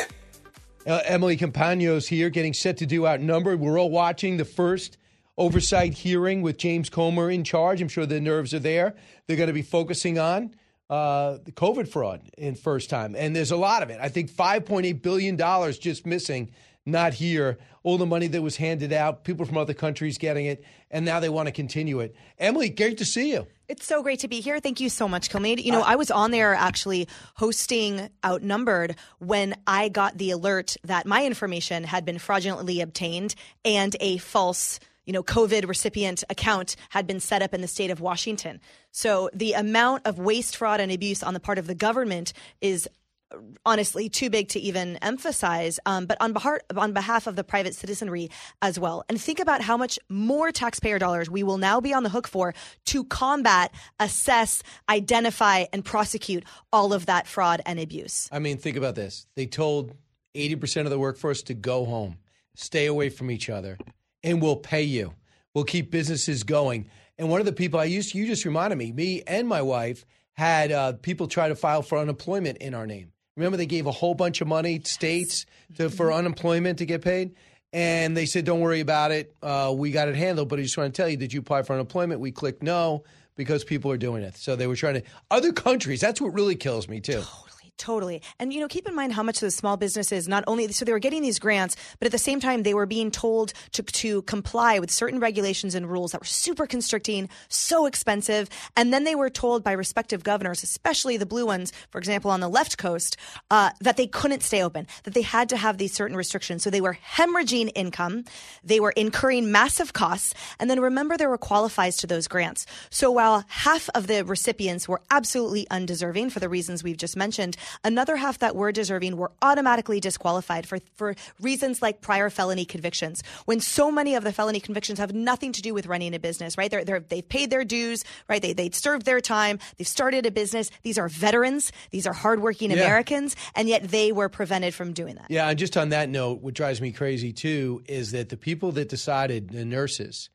Emily Campagno's here, getting set to do Outnumbered. We're all watching the first oversight hearing with James Comer in charge. I'm sure the nerves are there. They're going to be focusing on the COVID fraud in first time. And there's a lot of it. I think $5.8 billion just missing, not here. All the money that was handed out, people from other countries getting it, and now they want to continue it. Emily, great to see you. It's so great to be here. Thank you so much, Kilmeade. You know, I was on there actually hosting Outnumbered when I got the alert that my information had been fraudulently obtained and a false, COVID recipient account had been set up in the state of Washington. So the amount of waste, fraud, and abuse on the part of the government is honestly too big to even emphasize, but on behalf of the private citizenry as well. And think about how much more taxpayer dollars we will now be on the hook for to combat, assess, identify, and prosecute all of that fraud and abuse. I mean, think about this. They told 80% of the workforce to go home, stay away from each other, and we'll pay you. We'll keep businesses going. And one of the people you just reminded me and my wife had people try to file for unemployment in our name. Remember, they gave a whole bunch of money to states for unemployment to get paid? And they said, don't worry about it. We got it handled. But I just want to tell you, did you apply for unemployment? We clicked no because people are doing it. So they were trying to – other countries, that's what really kills me too. Totally. And, keep in mind how much those small businesses not only – so they were getting these grants, but at the same time they were being told to comply with certain regulations and rules that were super constricting, so expensive. And then they were told by respective governors, especially the blue ones, for example, on the left coast, that they couldn't stay open, that they had to have these certain restrictions. So they were hemorrhaging income. They were incurring massive costs. And then remember, there were qualifiers to those grants. So while half of the recipients were absolutely undeserving for the reasons we've just mentioned, another half that were deserving were automatically disqualified for reasons like prior felony convictions, when so many of the felony convictions have nothing to do with running a business, right? They've paid their dues, right? They've served their time. They've started a business. These are veterans. These are hardworking Americans, and yet they were prevented from doing that. Yeah, and just on that note, what drives me crazy too is that the people that decided, the nurses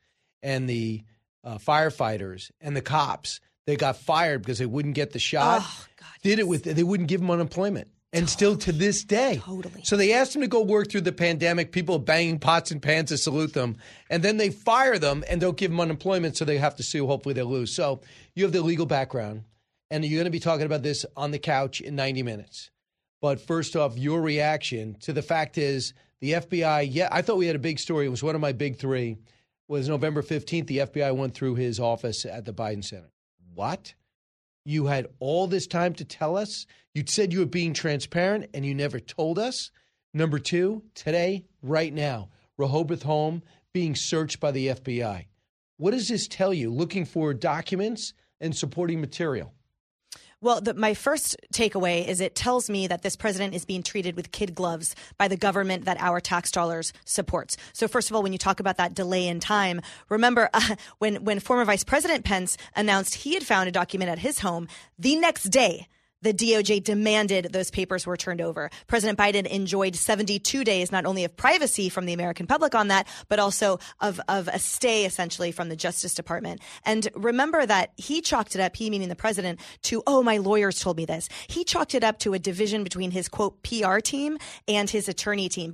and the firefighters and the cops, they got fired because they wouldn't get the shot. Oh, God, they wouldn't give them unemployment. And still to this day. Totally. So they asked them to go work through the pandemic, people banging pots and pans to salute them. And then they fire them and don't give them unemployment, so they have to sue. Hopefully they'll lose. So you have the legal background, and you're going to be talking about this on the couch in 90 minutes. But first off, your reaction to the fact is the FBI, I thought we had a big story. It was one of my big three. Was November 15th, the FBI went through his office at the Biden Center. What? You had all this time to tell us? You said you were being transparent and you never told us? Number two, today, right now, Rehoboth Home being searched by the FBI. What does this tell you? Looking for documents and supporting material. Well, my first takeaway is it tells me that this president is being treated with kid gloves by the government that our tax dollars supports. So first of all, when you talk about that delay in time, remember when former Vice President Pence announced he had found a document at his home, the next day, the DOJ demanded those papers were turned over. President Biden enjoyed 72 days, not only of privacy from the American public on that, but also of a stay, essentially, from the Justice Department. And remember that he chalked it up, he meaning the president, to, oh, my lawyers told me this. He chalked it up to a division between his, quote, PR team and his attorney team.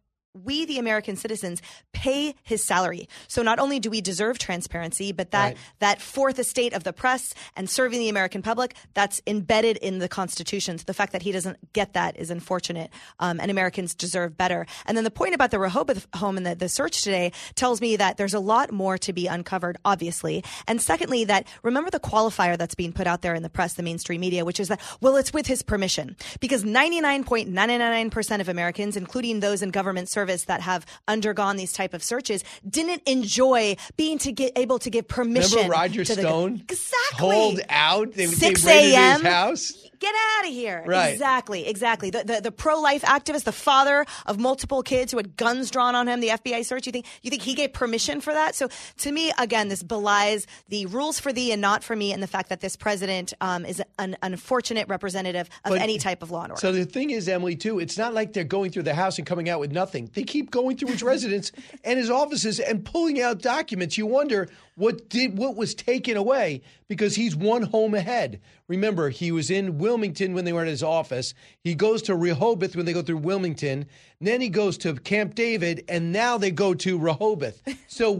We, the American citizens, pay his salary. So not only do we deserve transparency, but that fourth estate of the press and serving the American public, that's embedded in the Constitution. So the fact that he doesn't get that is unfortunate, and Americans deserve better. And then the point about the Rehoboth home and the search today tells me that there's a lot more to be uncovered, obviously. And secondly, that remember the qualifier that's being put out there in the press, the mainstream media, which is that, well, it's with his permission. Because 99.999% of Americans, including those in government service that have undergone these type of searches, didn't enjoy being able to give permission. Remember Roger Stone? Exactly. Hold out. They 6 raided a.m. his house. Get out of here. Right. Exactly. The pro-life activist, the father of multiple kids who had guns drawn on him, the FBI search, you think he gave permission for that? So to me, again, this belies the rules for thee and not for me, and the fact that this president is an unfortunate representative of any type of law and order. So the thing is, Emily, too, it's not like they're going through the house and coming out with nothing. They keep going through his residence and his offices and pulling out documents. You wonder what was taken away, because he's one home ahead. Remember, he was in Wilmington when they were at his office. He goes to Rehoboth when they go through Wilmington. Then he goes to Camp David, and now they go to Rehoboth. So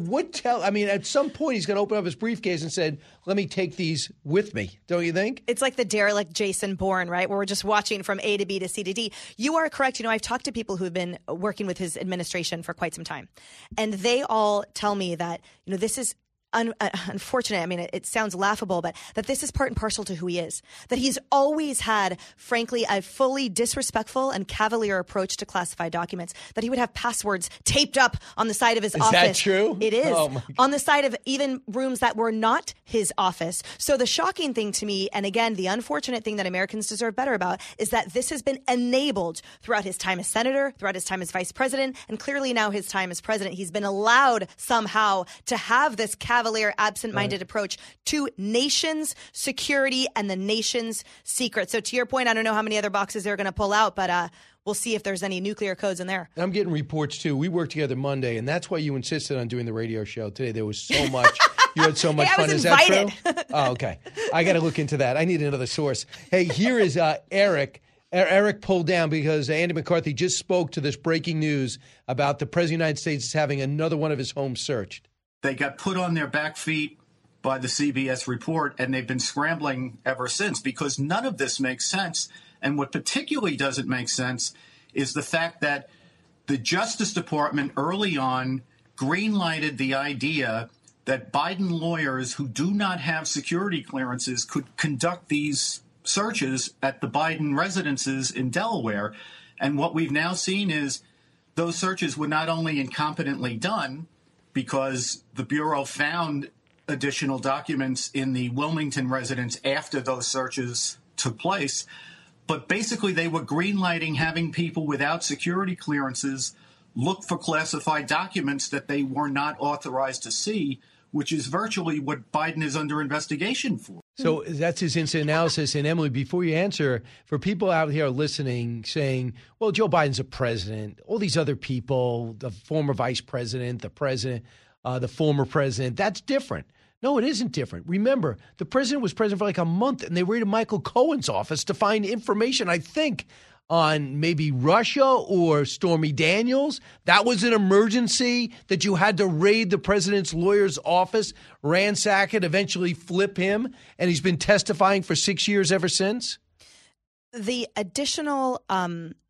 at some point he's going to open up his briefcase and said, let me take these with me. Don't you think? It's like the derelict Jason Bourne, right? Where we're just watching from A to B to C to D. You are correct. I've talked to people who've been working with his administration for quite some time, and they all tell me that, this is unfortunate. I mean, it sounds laughable, but that this is part and parcel to who he is. That he's always had, frankly, a fully disrespectful and cavalier approach to classified documents. That he would have passwords taped up on the side of his office. Is that true? It is. Oh my God. On the side of even rooms that were not his office. So the shocking thing to me, and again, the unfortunate thing that Americans deserve better about, is that this has been enabled throughout his time as senator, throughout his time as vice president, and clearly now his time as president. He's been allowed somehow to have this cavalier, absent-minded approach to nation's security and the nation's secrets. So to your point, I don't know how many other boxes they're going to pull out, but we'll see if there's any nuclear codes in there. I'm getting reports, too. We worked together Monday, and that's why you insisted on doing the radio show today. There was so much. You had so much fun. Is that true? Oh, okay. I got to look into that. I need another source. Hey, here is Eric. Eric pulled down because Andy McCarthy just spoke to this breaking news about the President of the United States having another one of his homes searched. They got put on their back feet by the CBS report, and they've been scrambling ever since because none of this makes sense. And what particularly doesn't make sense is the fact that the Justice Department early on greenlighted the idea that Biden lawyers who do not have security clearances could conduct these searches at the Biden residences in Delaware. And what we've now seen is those searches were not only incompetently done, because the Bureau found additional documents in the Wilmington residence after those searches took place. But basically, they were greenlighting having people without security clearances look for classified documents that they were not authorized to see, which is virtually what Biden is under investigation for. So that's his instant analysis. And Emily, before you answer, for people out here listening saying, well, Joe Biden's a president, all these other people, the former vice president, the president, the former president, that's different. No, it isn't different. Remember, the president was president for like a month, and they raided Michael Cohen's office to find information, I think, on maybe Russia or Stormy Daniels. That was an emergency that you had to raid the president's lawyer's office, ransack it, eventually flip him, and he's been testifying for 6 years ever since? The additional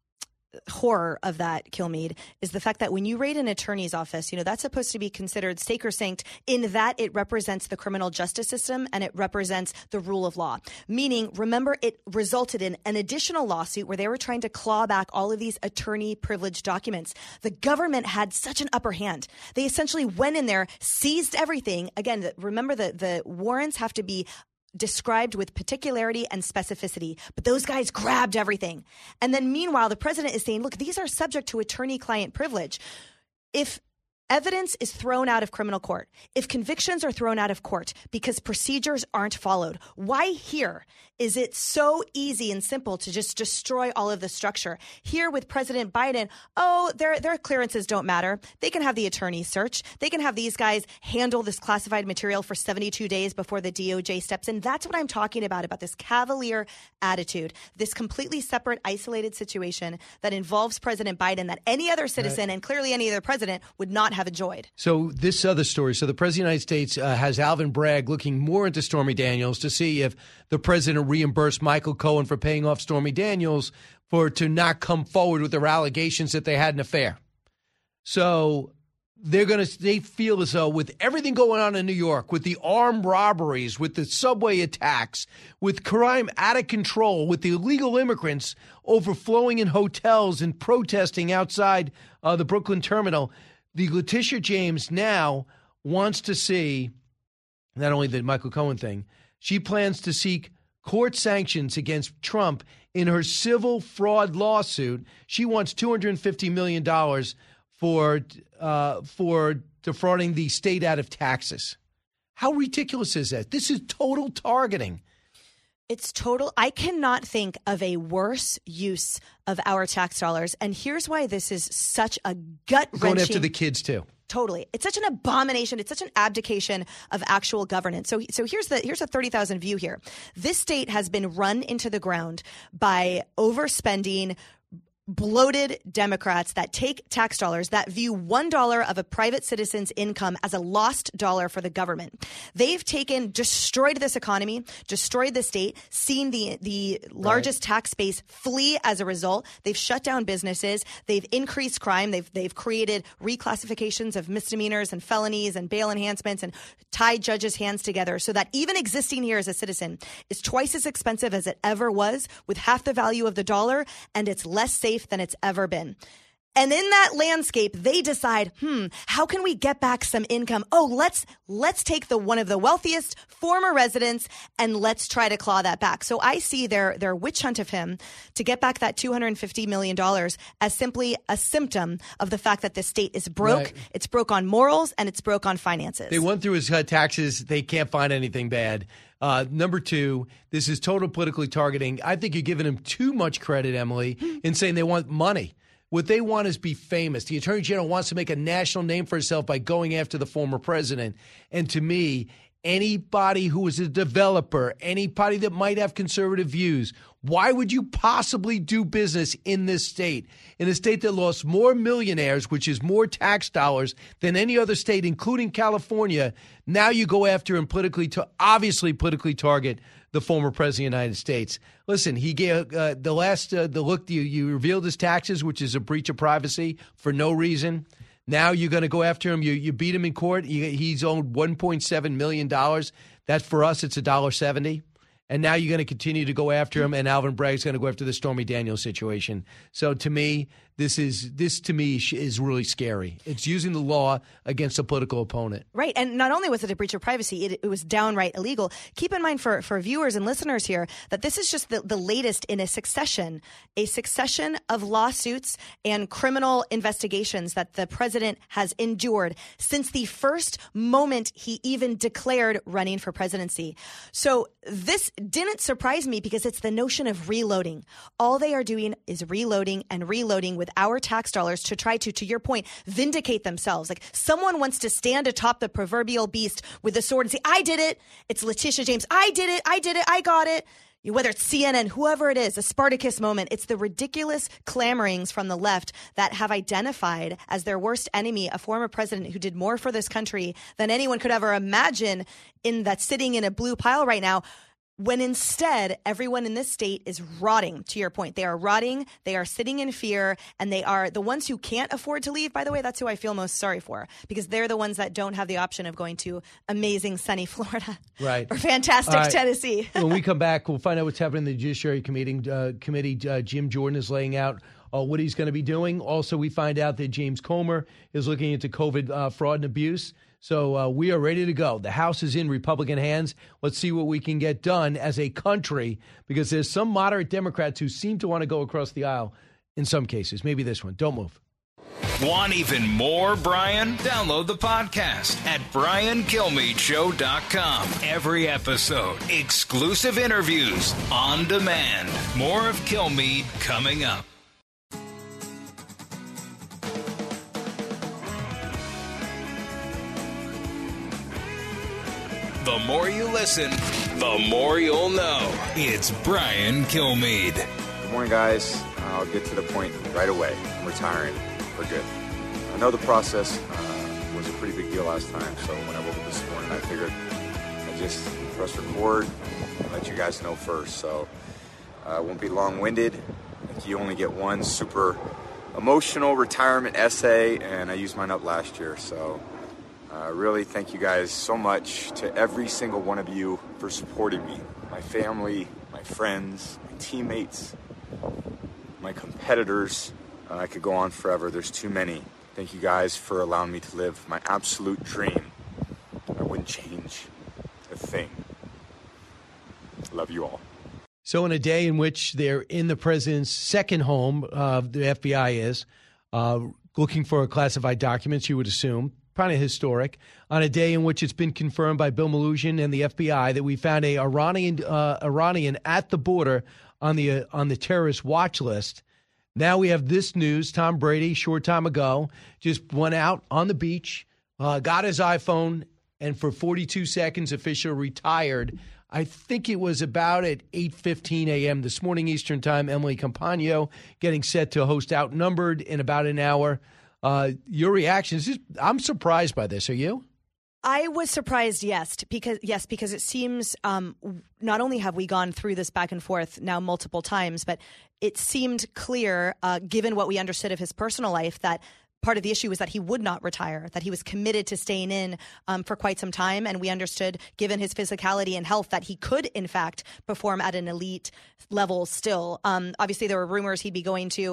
horror of that, Kilmeade, is the fact that when you raid an attorney's office, that's supposed to be considered sacrosanct in that it represents the criminal justice system and it represents the rule of law. Meaning, remember, it resulted in an additional lawsuit where they were trying to claw back all of these attorney privilege documents. The government had such an upper hand. They essentially went in there, seized everything. Again, remember the warrants have to be described with particularity and specificity, but those guys grabbed everything. And then meanwhile, the president is saying, look, these are subject to attorney-client privilege. If evidence is thrown out of criminal court, if convictions are thrown out of court because procedures aren't followed, why here is it so easy and simple to just destroy all of the structure? Here with President Biden, their clearances don't matter. They can have the attorney search. They can have these guys handle this classified material for 72 days before the DOJ steps in. That's what I'm talking about this cavalier attitude, this completely separate, isolated situation that involves President Biden that any other citizen and clearly any other president would not have enjoyed. So this other story, the President of the United States has Alvin Bragg looking more into Stormy Daniels to see if the president reimbursed Michael Cohen for paying off Stormy Daniels to not come forward with their allegations that they had an affair. So they feel as though with everything going on in New York, with the armed robberies, with the subway attacks, with crime out of control, with the illegal immigrants overflowing in hotels and protesting outside the Brooklyn terminal, the Letitia James now wants to see not only the Michael Cohen thing, she plans to seek court sanctions against Trump in her civil fraud lawsuit. She wants $250 million for defrauding the state out of taxes. How ridiculous is that? This is total targeting. It's total. I cannot think of a worse use of our tax dollars. And here's why this is such a gut-wrenching. Going after the kids, too. Totally. It's such an abomination. It's such an abdication of actual governance. So here's a 30,000 view here. This state has been run into the ground by overspending, bloated Democrats that take tax dollars, that view $1 of a private citizen's income as a lost dollar for the government. They've destroyed this economy, destroyed the state, seen the largest tax base flee as a result. They've shut down businesses. They've increased crime. They've created reclassifications of misdemeanors and felonies and bail enhancements and tied judges' hands together so that even existing here as a citizen is twice as expensive as it ever was, with half the value of the dollar, and it's less safe than it's ever been. And in that landscape, they decide, how can we get back some income? Let's take one of the wealthiest former residents and let's try to claw that back. So I see their witch hunt of him to get back that $250 million as simply a symptom of the fact that this state is broke. Right. It's broke on morals and it's broke on finances. They went through his taxes. They can't find anything bad. Number two, this is total politically targeting. I think you're giving him too much credit, Emily, in saying they want money. What they want is be famous. The Attorney General wants to make a national name for herself by going after the former president. And to me, anybody who is a developer, anybody that might have conservative views, why would you possibly do business in this state? In a state that lost more millionaires, which is more tax dollars than any other state, including California. Now you go after and obviously politically target the former president of the United States. Listen, he gave you revealed his taxes, which is a breach of privacy for no reason. Now you're going to go after him. You beat him in court. He's owed $1.7 million. That for us, it's $1.70. And now you're going to continue to go after him, and Alvin Bragg's going to go after the Stormy Daniels situation. So to me, this is really scary. It's using the law against a political opponent. Right. And not only was it a breach of privacy, it was downright illegal. Keep in mind for viewers and listeners here that this is just the latest in a succession of lawsuits and criminal investigations that the president has endured since the first moment he even declared running for presidency. So this didn't surprise me because it's the notion of reloading. All they are doing is reloading and reloading with our tax dollars to try to your point, vindicate themselves. Like someone wants to stand atop the proverbial beast with a sword and say, I did it. It's Letitia James. I did it. I got it. Whether it's CNN, whoever it is, a Spartacus moment, it's the ridiculous clamorings from the left that have identified as their worst enemy a former president who did more for this country than anyone could ever imagine that's sitting in a blue pile right now. when instead everyone in this state is rotting. To your point, they are rotting, they are sitting in fear, and they are the ones who can't afford to leave. By the way, that's who I feel most sorry for, because they're the ones that don't have the option of going to amazing sunny Florida, right, or fantastic Tennessee. When we come back, we'll find out what's happening in the Judiciary Committee. Jim Jordan is laying out what he's going to be doing. Also, we find out that James Comer is looking into COVID fraud and abuse. So we are ready to go. The House is in Republican hands. Let's see what we can get done as a country, because there's some moderate Democrats who seem to want to go across the aisle in some cases. Maybe this one. Don't move. Want even more Brian? Download the podcast at BrianKilmeadeShow.com. Every episode, exclusive interviews on demand. More of Kilmeade coming up. The more you listen, the more you'll know. It's Brian Kilmeade. Good morning, guys. I'll get to the point right away. I'm retiring for good. I know the process was a pretty big deal last time, so when I woke up this morning, I figured I'd just press record and let you guys know first. So I won't be long-winded. I think you only get one super emotional retirement essay, and I used mine up last year, so really thank you guys so much, to every single one of you, for supporting me. My family, my friends, my teammates, my competitors. I could go on forever. There's too many. Thank you guys for allowing me to live my absolute dream. I wouldn't change a thing. Love you all. So in a day in which they're in the president's second home, the FBI is, looking for classified documents, you would assume, kind of historic, on a day in which it's been confirmed by Bill Malugin and the FBI that we found a Iranian at the border on the terrorist watch list. Now we have this news. Tom Brady, short time ago, just went out on the beach, got his iPhone, and for 42 seconds officially retired. I think it was about at 8:15 a.m. this morning Eastern Time. Emily Campagno getting set to host Outnumbered in about an hour. Your reactions? I'm surprised by this. Are you? I was surprised, yes, because it seems not only have we gone through this back and forth now multiple times, but it seemed clear, given what we understood of his personal life, that part of the issue was that he would not retire, that he was committed to staying in for quite some time. And we understood, given his physicality and health, that he could, in fact, perform at an elite level still. Obviously, there were rumors he'd be going to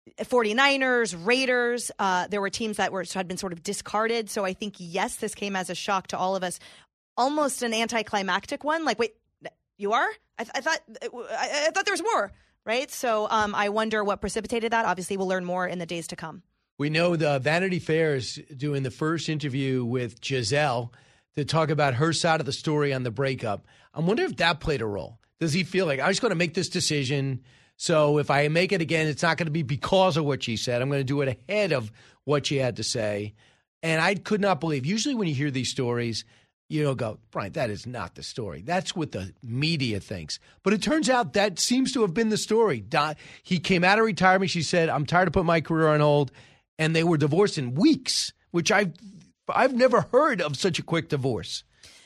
49ers, Raiders. There were teams that had been sort of discarded. So I think, yes, this came as a shock to all of us, almost an anticlimactic one. Like, wait, you are? I thought there was more, right? So I wonder what precipitated that. Obviously, we'll learn more in the days to come. We know the Vanity Fair is doing the first interview with Giselle to talk about her side of the story on the breakup. I wonder if that played a role. Does he feel like, I was going to make this decision, so if I make it again, it's not going to be because of what she said. I'm going to do it ahead of what she had to say. And I could not believe, usually when you hear these stories, you don't go, Brian, that is not the story. That's what the media thinks. But it turns out that seems to have been the story. He came out of retirement. She said, I'm tired of putting my career on hold. And they were divorced in weeks, which I've never heard of such a quick divorce.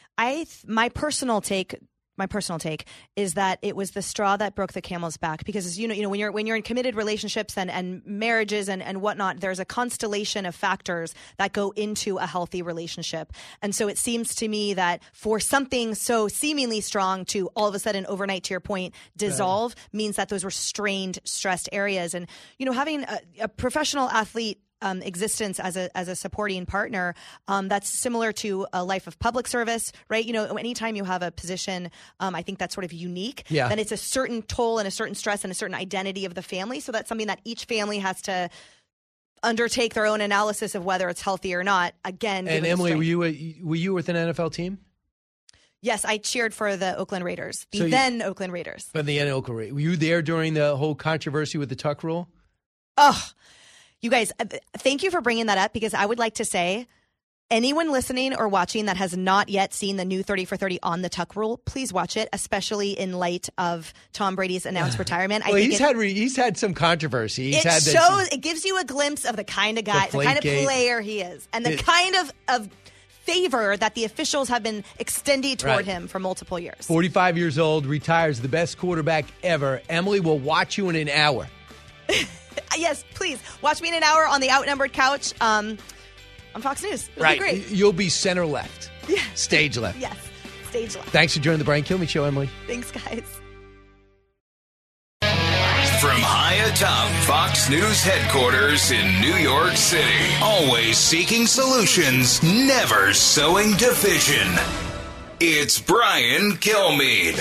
My personal take is that it was the straw that broke the camel's back, because as you know, when you're in committed relationships and marriages and whatnot, there's a constellation of factors that go into a healthy relationship. And so it seems to me that for something so seemingly strong to all of a sudden overnight, to your point, dissolve means that those were strained, stressed areas. And having a professional athlete existence as a supporting partner, that's similar to a life of public service, right? Anytime you have a position, I think that's sort of unique. Yeah. Then it's a certain toll and a certain stress and a certain identity of the family. So that's something that each family has to undertake their own analysis of whether it's healthy or not. Again, and Emily, were you with an NFL team? Yes, I cheered for the Oakland Raiders, then Oakland Raiders. But the Oakland Raiders. Were you there during the whole controversy with the tuck rule? Oh. You guys, thank you for bringing that up, because I would like to say, anyone listening or watching that has not yet seen the new 30 for 30 on the tuck rule, please watch it, especially in light of Tom Brady's announced retirement. Well, he's had some controversy. It gives you a glimpse of the kind of guy, the kind of player he is, and the kind of favor that the officials have been extending toward Right. him for multiple years. 45 years old, retires, the best quarterback ever. Emily will watch you in an hour. Yes, please. Watch me in an hour on the Outnumbered Couch on Fox News. It'll be great. You'll be center left. Yeah. Stage left. Yes, stage left. Thanks for joining the Brian Kilmeade Show, Emily. Thanks, guys. From high atop Fox News headquarters in New York City, always seeking solutions, never sowing division. It's Brian Kilmeade.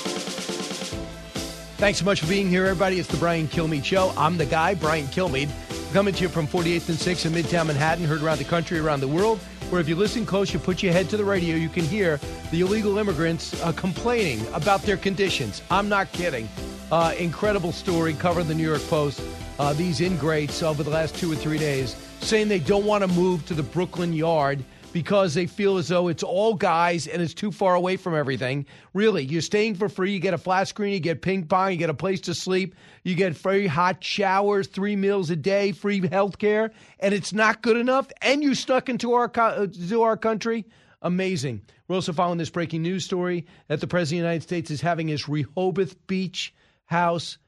Thanks so much for being here, everybody. It's the Brian Kilmeade Show. I'm the guy, Brian Kilmeade, coming to you from 48th and 6th in Midtown Manhattan, heard around the country, around the world, where if you listen close, you put your head to the radio, you can hear the illegal immigrants complaining about their conditions. I'm not kidding. Incredible story, covered in the New York Post. These ingrates over the last 2 or 3 days saying they don't want to move to the Brooklyn Yard because they feel as though it's all guys and it's too far away from everything. Really, you're staying for free. You get a flat screen, you get ping pong, you get a place to sleep, you get free hot showers, 3 meals a day, free health care, and it's not good enough, and you stuck into our country? Amazing. We're also following this breaking news story that the President of the United States is having his Rehoboth Beach house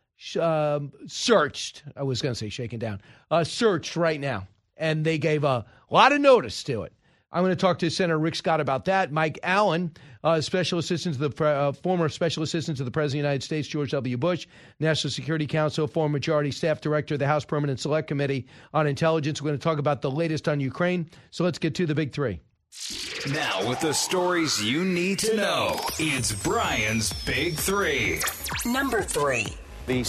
searched. I was going to say shaken down. Searched right now, and they gave a lot of notice to it. I'm going to talk to Senator Rick Scott about that. Mike Allen, Special Assistant to the former Special Assistant to the President of the United States, George W. Bush, National Security Council, former Majority Staff Director of the House Permanent Select Committee on Intelligence. We're going to talk about the latest on Ukraine. So let's get to the big three. Now, with the stories you need to know, it's Brian's Big Three. Number 3. The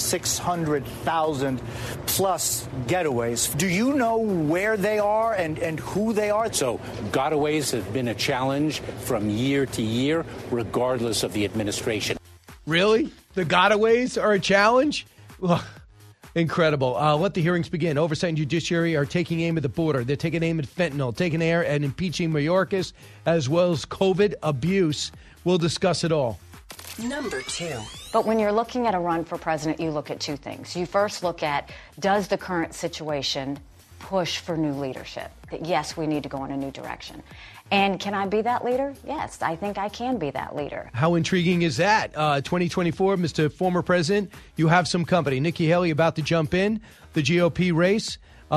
600,000 plus getaways. Do you know where they are and who they are? So gotaways have been a challenge from year to year, regardless of the administration. Really? The gotaways are a challenge? Well, incredible. Let the hearings begin. Oversight and Judiciary are taking aim at the border. They're taking aim at fentanyl, taking aim at impeaching Mayorkas, as well as COVID abuse. We'll discuss it all. Number 2. But when you're looking at a run for president, you look at two things. You first look at, does the current situation push for new leadership? That yes, we need to go in a new direction. And can I be that leader? Yes, I think I can be that leader. How intriguing is that? 2024, Mr. Former President, you have some company. Nikki Haley about to jump in the GOP race.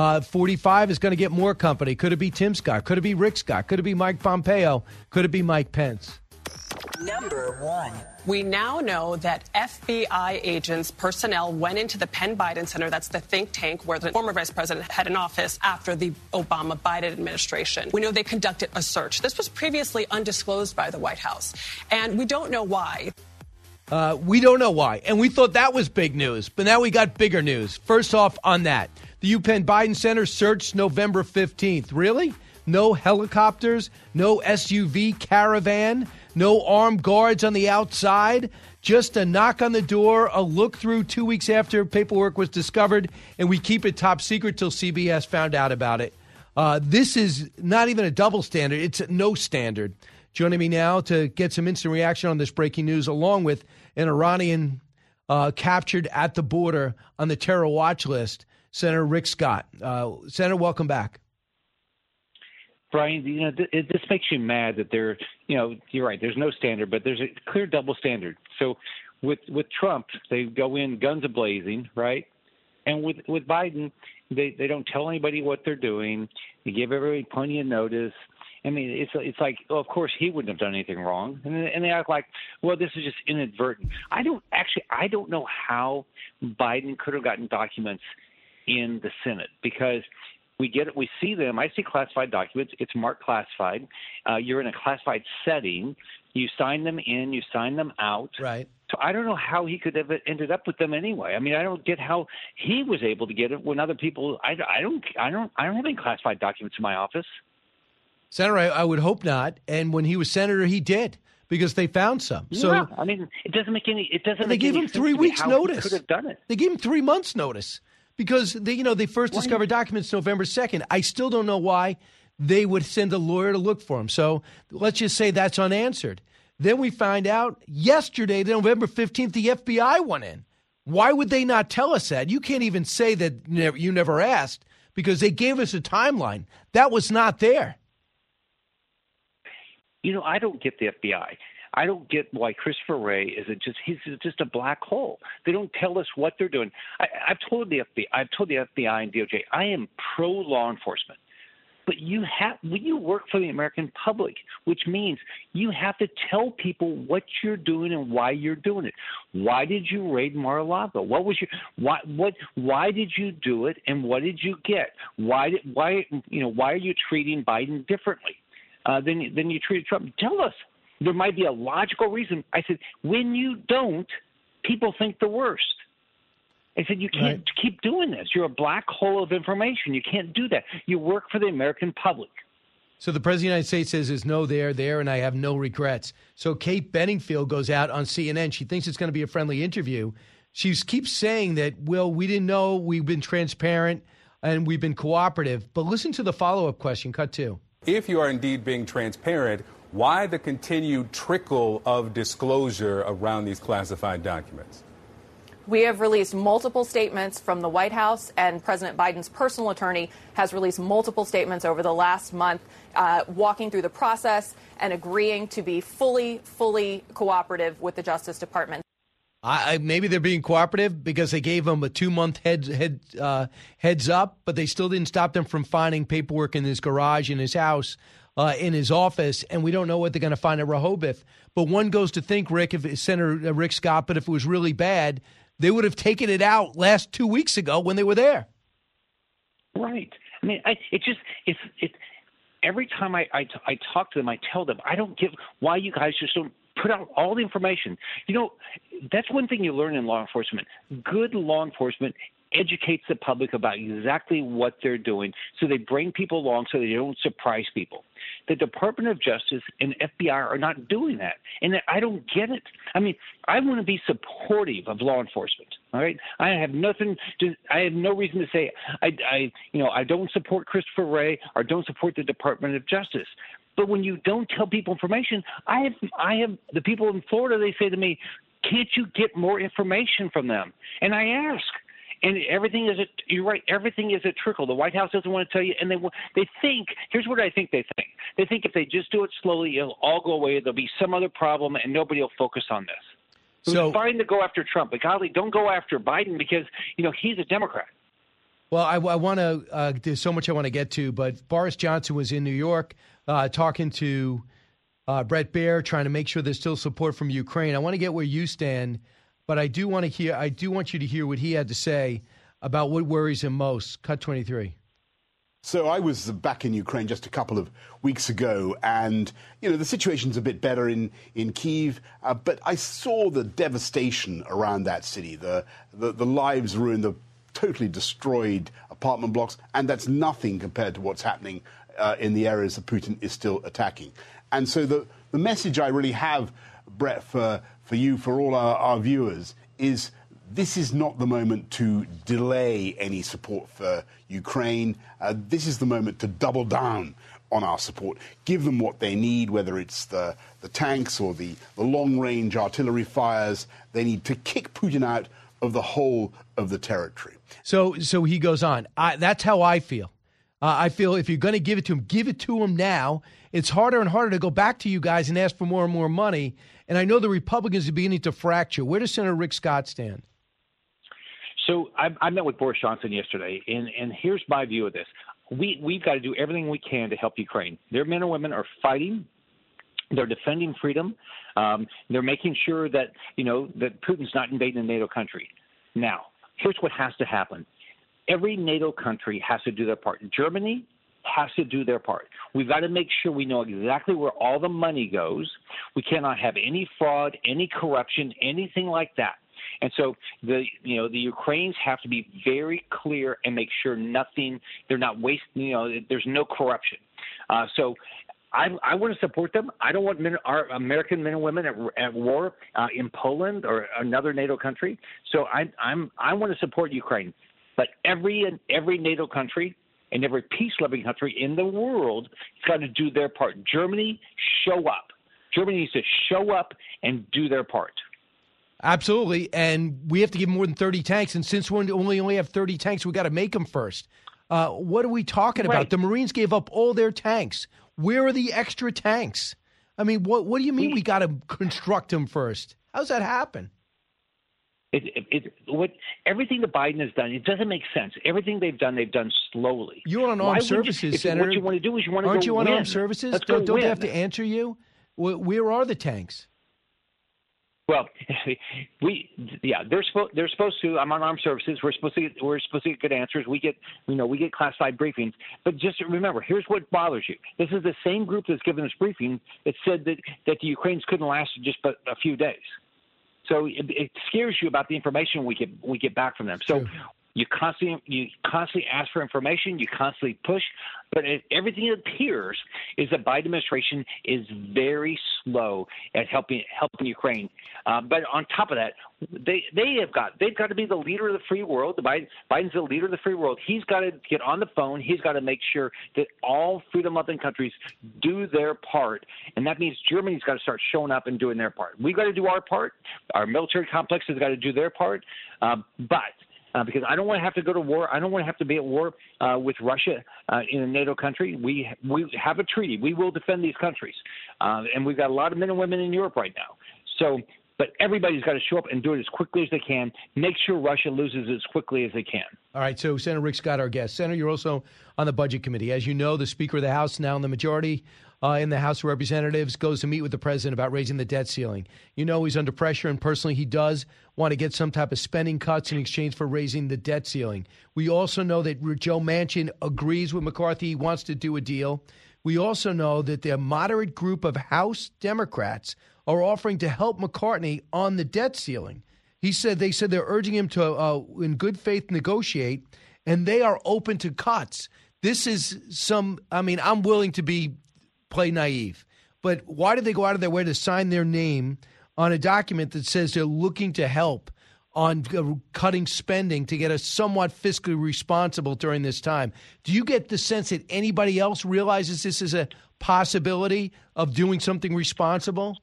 45 is going to get more company. Could it be Tim Scott? Could it be Rick Scott? Could it be Mike Pompeo? Could it be Mike Pence? Number 1. We now know that FBI agents, personnel went into the Penn Biden Center, that's the think tank where the former vice president had an office after the Obama-Biden administration. We know they conducted a search. This was previously undisclosed by the White House, and we don't know why. We don't know why, and we thought that was big news, but now we got bigger news. First off on that, the UPenn Biden Center searched November 15th. Really? No helicopters, no SUV caravan, no armed guards on the outside, just a knock on the door, a look through 2 weeks after paperwork was discovered, and we keep it top secret till CBS found out about it. This is not even a double standard. It's no standard. Joining me now to get some instant reaction on this breaking news, along with an Iranian captured at the border on the terror watch list, Senator Rick Scott. Senator, welcome back. Brian, this makes you mad that you're right, there's no standard, but there's a clear double standard. So with Trump, they go in guns a-blazing, right? And with Biden, they don't tell anybody what they're doing. They give everybody plenty of notice. I mean, it's like, oh, of course he wouldn't have done anything wrong. And they act like, well, this is just inadvertent. I don't know how Biden could have gotten documents in the Senate, because we see them. I see classified documents. It's marked classified. You're in a classified setting. You sign them in. You sign them out. Right. So I don't know how he could have ended up with them anyway. I mean, I don't get how he was able to get it when other people. I don't have any classified documents in my office. Senator, I would hope not. And when he was senator, he did, because they found some. So yeah, I mean, it doesn't make any. It doesn't. They gave him 3 weeks notice. He could have done it. They gave him 3 months notice. Because they first discovered documents November 2nd. I still don't know why they would send a lawyer to look for them. So let's just say that's unanswered. Then we find out yesterday, November 15th, the FBI went in. Why would they not tell us that? You can't even say that you never asked, because they gave us a timeline. That was not there. I don't get the FBI. I don't get why Christopher Wray he's just a black hole. They don't tell us what they're doing. I've told the FBI and DOJ, I am pro law enforcement. But when you work for the American public, which means you have to tell people what you're doing and why you're doing it. Why did you raid Mar-a-Lago? Why did you do it, and what did you get? Why are you treating Biden differently than you treated Trump? Tell us. There might be a logical reason. I said, when you don't, people think the worst. I said, you can't keep doing this. You're a black hole of information. You can't do that. You work for the American public. So the President of the United States says there's no there, and I have no regrets. So Kate Bedingfield goes out on CNN. She thinks it's going to be a friendly interview. She keeps saying that, well, we didn't know, we've been transparent, and we've been cooperative. But listen to the follow-up question, cut 2. If you are indeed being transparent, why the continued trickle of disclosure around these classified documents? We have released multiple statements from the White House, and President Biden's personal attorney has released multiple statements over the last month, walking through the process and agreeing to be fully cooperative with the Justice Department. Maybe they're being cooperative because they gave them a 2-month heads up, but they still didn't stop them from finding paperwork in his garage, in his house, in his office, and we don't know what they're going to find at Rehoboth. But one goes to think, Rick, if Senator Rick Scott, but if it was really bad, they would have taken it out last 2 weeks ago when they were there. Right. I mean, it's every time I talk to them, I tell them, I don't get why you guys just don't put out all the information. That's one thing you learn in law enforcement. Good law enforcement educates the public about exactly what they're doing, so they bring people along so they don't surprise people. The Department of Justice and FBI are not doing that, and I don't get it. I mean, I want to be supportive of law enforcement. All right, I have no reason to say I don't support Christopher Wray or don't support the Department of Justice. But when you don't tell people information, I have the people in Florida. They say to me, "Can't you get more information from them?" And I ask. And you're right, everything is a trickle. The White House doesn't want to tell you, and they think, here's what I think they think. They think if they just do it slowly, it'll all go away, there'll be some other problem, and nobody will focus on this. So, it's fine to go after Trump, but golly, don't go after Biden because, he's a Democrat. Well, I want to, there's so much I want to get to, but Boris Johnson was in New York talking to Bret Baier, trying to make sure there's still support from Ukraine. I want to get where you stand. But I do want you to hear what he had to say about what worries him most. Cut 23. So I was back in Ukraine just a couple of weeks ago, and the situation's a bit better in Kyiv, but I saw the devastation around that city, the lives ruined, the totally destroyed apartment blocks, and that's nothing compared to what's happening in the areas that Putin is still attacking. And so the message I really have, Brett, for you, for all our viewers, is this is not the moment to delay any support for Ukraine. This is the moment to double down on our support. Give them what they need, whether it's the tanks or the long-range artillery fires. They need to kick Putin out of the whole of the territory. So he goes on. That's how I feel. I feel if you're going to give it to him now. It's harder and harder to go back to you guys and ask for more and more money. And I know the Republicans are beginning to fracture. Where does Senator Rick Scott stand? So I met with Boris Johnson yesterday, and here's my view of this. We've got to do everything we can to help Ukraine. Their men and women are fighting. They're defending freedom. They're making sure that, that Putin's not invading a NATO country. Now, here's what has to happen. Every NATO country has to do their part. Germany has to do their part. We've got to make sure we know exactly where all the money goes. We cannot have any fraud, any corruption, anything like that. And so the Ukrainians have to be very clear and make sure they're not wasting, there's no corruption. So I want to support them. I don't want our American men and women at war in Poland or another NATO country. So I want to support Ukraine. But every NATO country and every peace-loving country in the world has got to do their part. Germany, show up. Germany needs to show up and do their part. Absolutely, and we have to give more than 30 tanks, and since we only have 30 tanks, we got to make them first. What are we talking about? The Marines gave up all their tanks. Where are the extra tanks? I mean, what do you mean we got to construct them first? How's that happen? Everything that Biden has done, it doesn't make sense. Everything they've done slowly. You're on armed services, Senator. What you want to do is you want to Aren't go you on win. armed services? Let's Don't go they win. have to answer you? Where are the tanks? Well, they're supposed to. I'm on armed services. We're supposed to get good answers. We get classified briefings. But just remember, here's what bothers you. This is the same group that's given this briefing that said that the Ukrainians couldn't last just but a few days. So it scares you about the information we get back from them. So you constantly ask for information. You constantly push, but everything it appears is the Biden administration is very slow at helping Ukraine. But on top of that, they've got to be the leader of the free world. Biden's the leader of the free world. He's got to get on the phone. He's got to make sure that all freedom-loving countries do their part, and that means Germany's got to start showing up and doing their part. We've got to do our part. Our military complex has got to do their part, because I don't want to have to go to war. I don't want to have to be at war with Russia in a NATO country. We have a treaty. We will defend these countries, and we've got a lot of men and women in Europe right now. So, but everybody's got to show up and do it as quickly as they can. Make sure Russia loses as quickly as they can. All right, so Senator Rick Scott, our guest. Senator, you're also on the Budget Committee. As you know, the Speaker of the House, now in the majority in the House of Representatives, goes to meet with the president about raising the debt ceiling. You know he's under pressure, and personally he does want to get some type of spending cuts in exchange for raising the debt ceiling. We also know that Joe Manchin agrees with McCarthy. He wants to do a deal. We also know that the moderate group of House Democrats are offering to help McCarthy on the debt ceiling. They said they're urging him to, in good faith, negotiate, and they are open to cuts. This is I'm willing to play naive, but why did they go out of their way to sign their name on a document that says they're looking to help on cutting spending to get us somewhat fiscally responsible during this time? Do you get the sense that anybody else realizes this is a possibility of doing something responsible?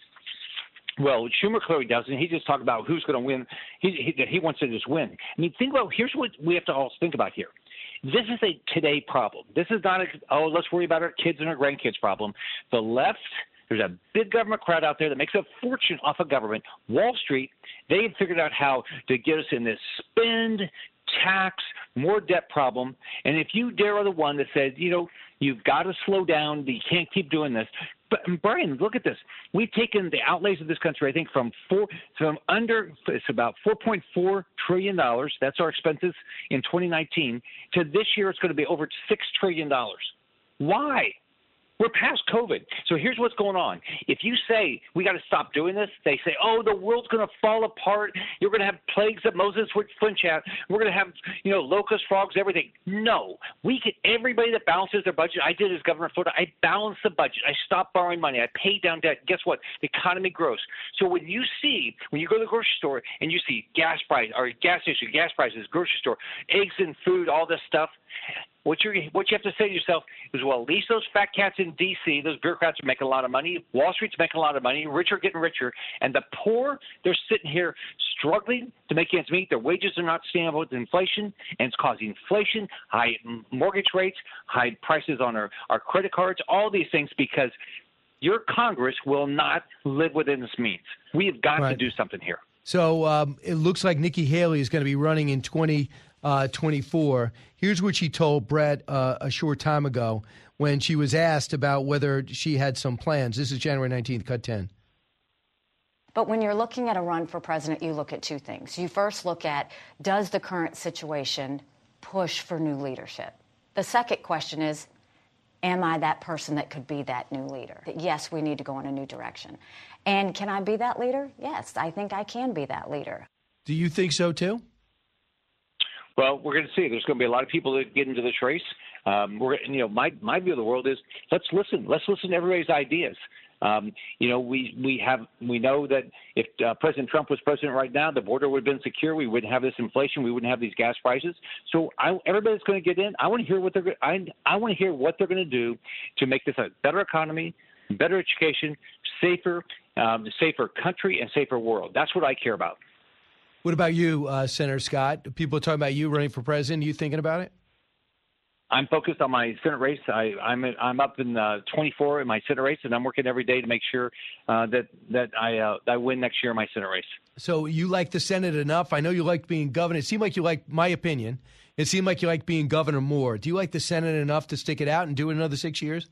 Well, Schumer clearly doesn't. He just talked about who's going to win. He wants to just win. I mean, here's what we have to all think about here. This is a today problem. This is not let's worry about our kids and our grandkids problem. The left, there's a big government crowd out there that makes a fortune off of government. Wall Street, they've figured out how to get us in this spend, tax, more debt problem. And if you dare are the one that says, you've got to slow down, you can't keep doing this. But Brian, look at this. We've taken the outlays of this country, I think, it's about $4.4 trillion. That's our expenses in 2019. To this year, it's going to be over $6 trillion. Why? We're past COVID. So here's what's going on. If you say we got to stop doing this, they say, the world's going to fall apart. You're going to have plagues that Moses would flinch at. We're going to have, locust, frogs, everything. No. Everybody that balances their budget, I did as governor of Florida, I balanced the budget. I stopped borrowing money. I paid down debt. Guess what? The economy grows. So when you go to the grocery store and you see gas prices, grocery store, eggs and food, all this stuff, what you have to say to yourself is, well, at least those fat cats in D.C., those bureaucrats are making a lot of money. Wall Street's making a lot of money. Rich are getting richer. And the poor, they're sitting here struggling to make ends meet. Their wages are not staying up with inflation, and it's causing inflation, high mortgage rates, high prices on our credit cards, all these things because your Congress will not live within its means. We have got to do something here. So it looks like Nikki Haley is going to be running in 2024. Here's what she told Brett a short time ago when she was asked about whether she had some plans. This is January 19th, cut 10. But when you're looking at a run for president, you look at two things. You first look at, does the current situation push for new leadership? The second question is, am I that person that could be that new leader? That yes, we need to go in a new direction. And can I be that leader? Yes, I think I can be that leader. Do you think so, too? Well, we're going to see. There's going to be a lot of people that get into this race. My view of the world is let's listen. Let's listen to everybody's ideas. We know that if President Trump was president right now, the border would have been secure. We wouldn't have this inflation. We wouldn't have these gas prices. So everybody's going to get in. I want to hear what they're going to do to make this a better economy, better education, safer country, and safer world. That's what I care about. What about you, Senator Scott? People are talking about you running for president. Are you thinking about it? I'm focused on my Senate race. I'm up in 24 in my Senate race, and I'm working every day to make sure that I win next year in my Senate race. So you like the Senate enough? I know you liked being governor. It seemed like you liked, my opinion, it seemed like you liked being governor more. Do you like the Senate enough to stick it out and do it another 6 years?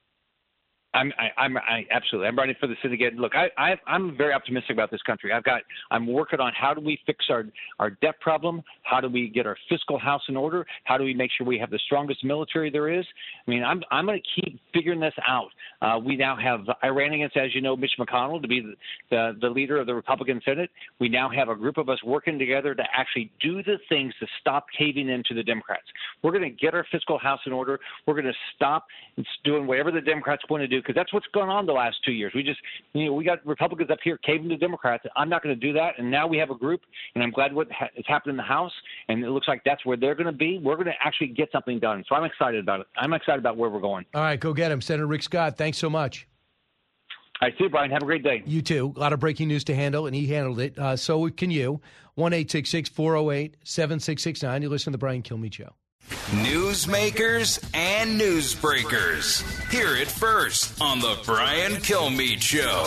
I absolutely. I'm running for the Senate again. Look, I'm very optimistic about this country. I'm working on how do we fix our debt problem? How do we get our fiscal house in order? How do we make sure we have the strongest military there is? I mean, I'm going to keep figuring this out. We now have Iranians, as you know, Mitch McConnell to be the leader of the Republican Senate. We now have a group of us working together to actually do the things to stop caving into the Democrats. We're going to get our fiscal house in order. We're going to stop doing whatever the Democrats want to do, because that's what's gone on the last 2 years. We just, we got Republicans up here caving to Democrats. I'm not going to do that. And now we have a group, and I'm glad what has happened in the House, and it looks like that's where they're going to be. We're going to actually get something done. So I'm excited about it. I'm excited about where we're going. All right, go get him. Senator Rick Scott, thanks so much. I see you, Brian. Have a great day. You too. A lot of breaking news to handle, and he handled it. So can you. 1-866-408-7669. You listen to the Brian Kilmeade Show. Newsmakers and newsbreakers. Hear it first on the Brian Kilmeade Show.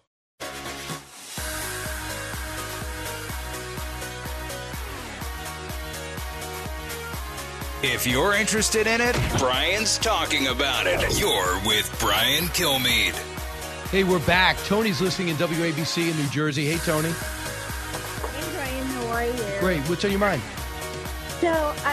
If you're interested in it, Brian's talking about it. You're with Brian Kilmeade. Hey, we're back. Tony's listening in WABC in New Jersey. Hey, Tony. Hey, Brian. How are you? Great. What's on your mind? So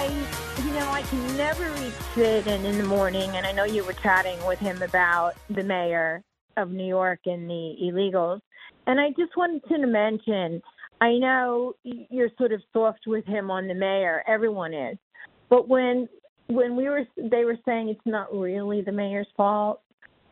I can never reach Sid in the morning, and I know you were chatting with him about the mayor of New York and the illegals. And I just wanted to mention, I know you're sort of soft with him on the mayor. Everyone is. But when they were saying it's not really the mayor's fault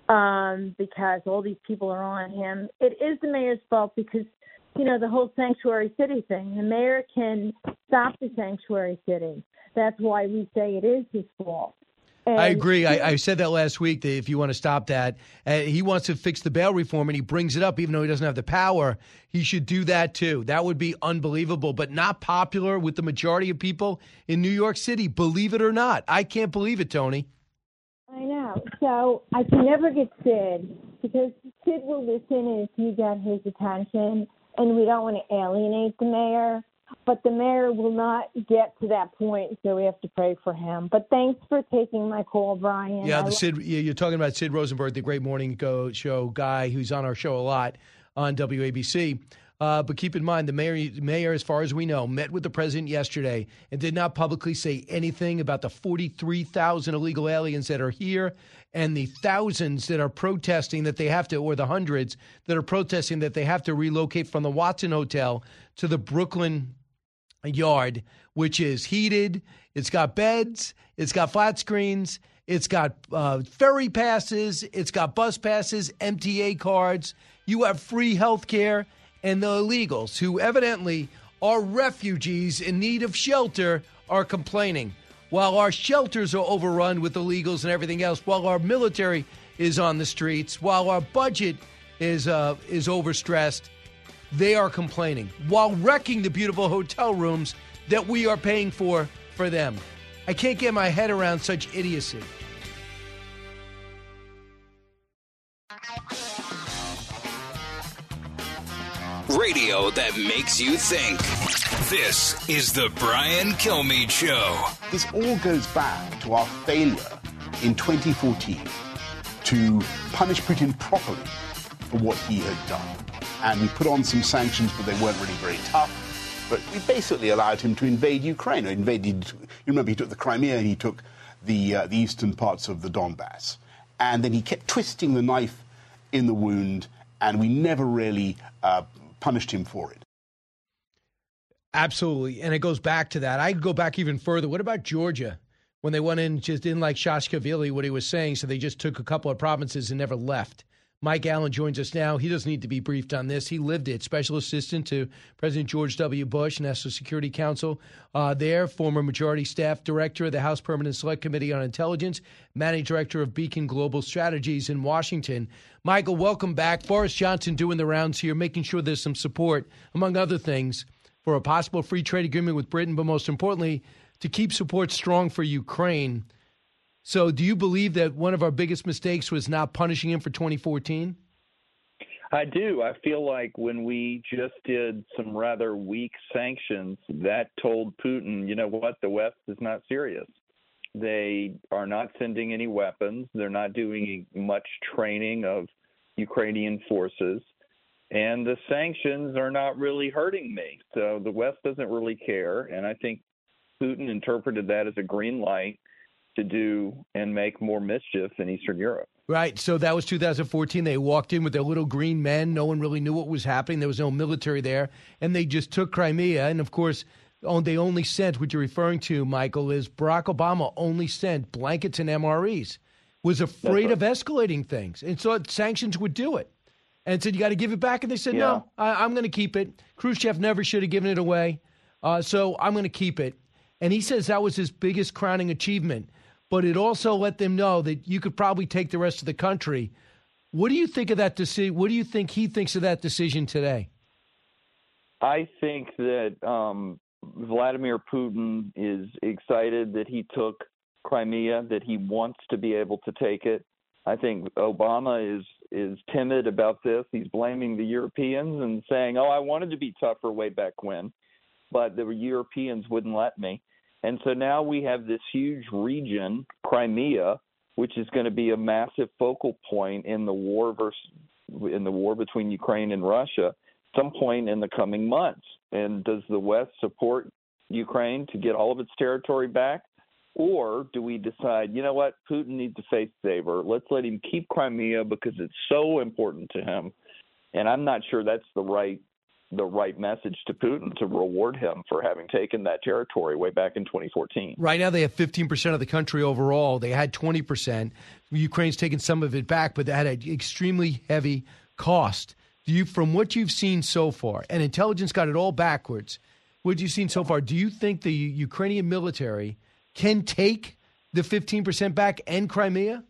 because all these people are on him. It is the mayor's fault because, the whole sanctuary city thing. The mayor can stop the sanctuary city. That's why we say it is his fault. And I agree. I said that last week, that if you want to stop that, he wants to fix the bail reform, and he brings it up even though he doesn't have the power. He should do that, too. That would be unbelievable, but not popular with the majority of people in New York City, believe it or not. I can't believe it, Tony. I know. So I can never get Sid because Sid will listen if you get his attention, and we don't want to alienate the mayor. But the mayor will not get to that point, so we have to pray for him. But thanks for taking my call, Brian. Yeah, you're talking about Sid Rosenberg, the Great Morning Show guy who's on our show a lot on WABC. But keep in mind, the mayor, as far as we know, met with the president yesterday and did not publicly say anything about the 43,000 illegal aliens that are here and the thousands that are protesting that they have to, or the hundreds that are protesting that they have to relocate from the Watson Hotel to the Brooklyn Yard, which is heated. It's got beds. It's got flat screens. It's got ferry passes. It's got bus passes, MTA cards. You have free health care. And the illegals, who evidently are refugees in need of shelter, are complaining. While our shelters are overrun with illegals and everything else, while our military is on the streets, while our budget is overstressed, they are complaining while wrecking the beautiful hotel rooms that we are paying for them. I can't get my head around such idiocy. Radio that makes you think. This is the Brian Kilmeade Show. This all goes back to our failure in 2014 to punish Putin properly for what he had done. And we put on some sanctions, but they weren't really very tough. But we basically allowed him to invade Ukraine. You remember, he took the Crimea and he took the eastern parts of the Donbass. And then he kept twisting the knife in the wound, and we never really punished him for it. Absolutely. And it goes back to that. I go back even further. What about Georgia? When they went in, just didn't like Saakashvili, what he was saying, so they just took a couple of provinces and never left. Mike Allen joins us now. He doesn't need to be briefed on this. He lived it. Special assistant to President George W. Bush, National Security Council there, former Majority Staff Director of the House Permanent Select Committee on Intelligence, Managing Director of Beacon Global Strategies in Washington. Michael, welcome back. Boris Johnson doing the rounds here, making sure there's some support, among other things, for a possible free trade agreement with Britain, but most importantly, to keep support strong for Ukraine. So do you believe that one of our biggest mistakes was not punishing him for 2014? I do. I feel like when we just did some rather weak sanctions, that told Putin, you know what, the West is not serious. They are not sending any weapons. They're not doing much training of Ukrainian forces. And the sanctions are not really hurting me. So the West doesn't really care. And I think Putin interpreted that as a green light to do and make more mischief in Eastern Europe. Right. So that was 2014. They walked in with their little green men. No one really knew what was happening. There was no military there. And they just took Crimea. And, of course, they only sent, what you're referring to, Michael, is Barack Obama only sent blankets and MREs, was afraid of escalating things. And so sanctions would do it. And said, you got to give it back. And they said, no, I'm going to keep it. Khrushchev never should have given it away. So I'm going to keep it. And he says that was his biggest crowning achievement. But it also let them know that you could probably take the rest of the country. What do you think of that decision? What do you think he thinks of that decision today? I think that Vladimir Putin is excited that he took Crimea, that he wants to be able to take it. I think Obama is timid about this. He's blaming the Europeans and saying, I wanted to be tougher way back when, but the Europeans wouldn't let me. And so now we have this huge region, Crimea, which is going to be a massive focal point in the war between Ukraine and Russia some point in the coming months. And does the West support Ukraine to get all of its territory back? Or do we decide, you know what, Putin needs a face saver. Let's let him keep Crimea because it's so important to him. And I'm not sure that's the right message to Putin to reward him for having taken that territory way back in 2014. Right now they have 15% of the country overall. They had 20%. Ukraine's taken some of it back, but they had an extremely heavy cost. From what you've seen so far, and intelligence got it all backwards, what you've seen so far, do you think the Ukrainian military can take the 15% back and Crimea?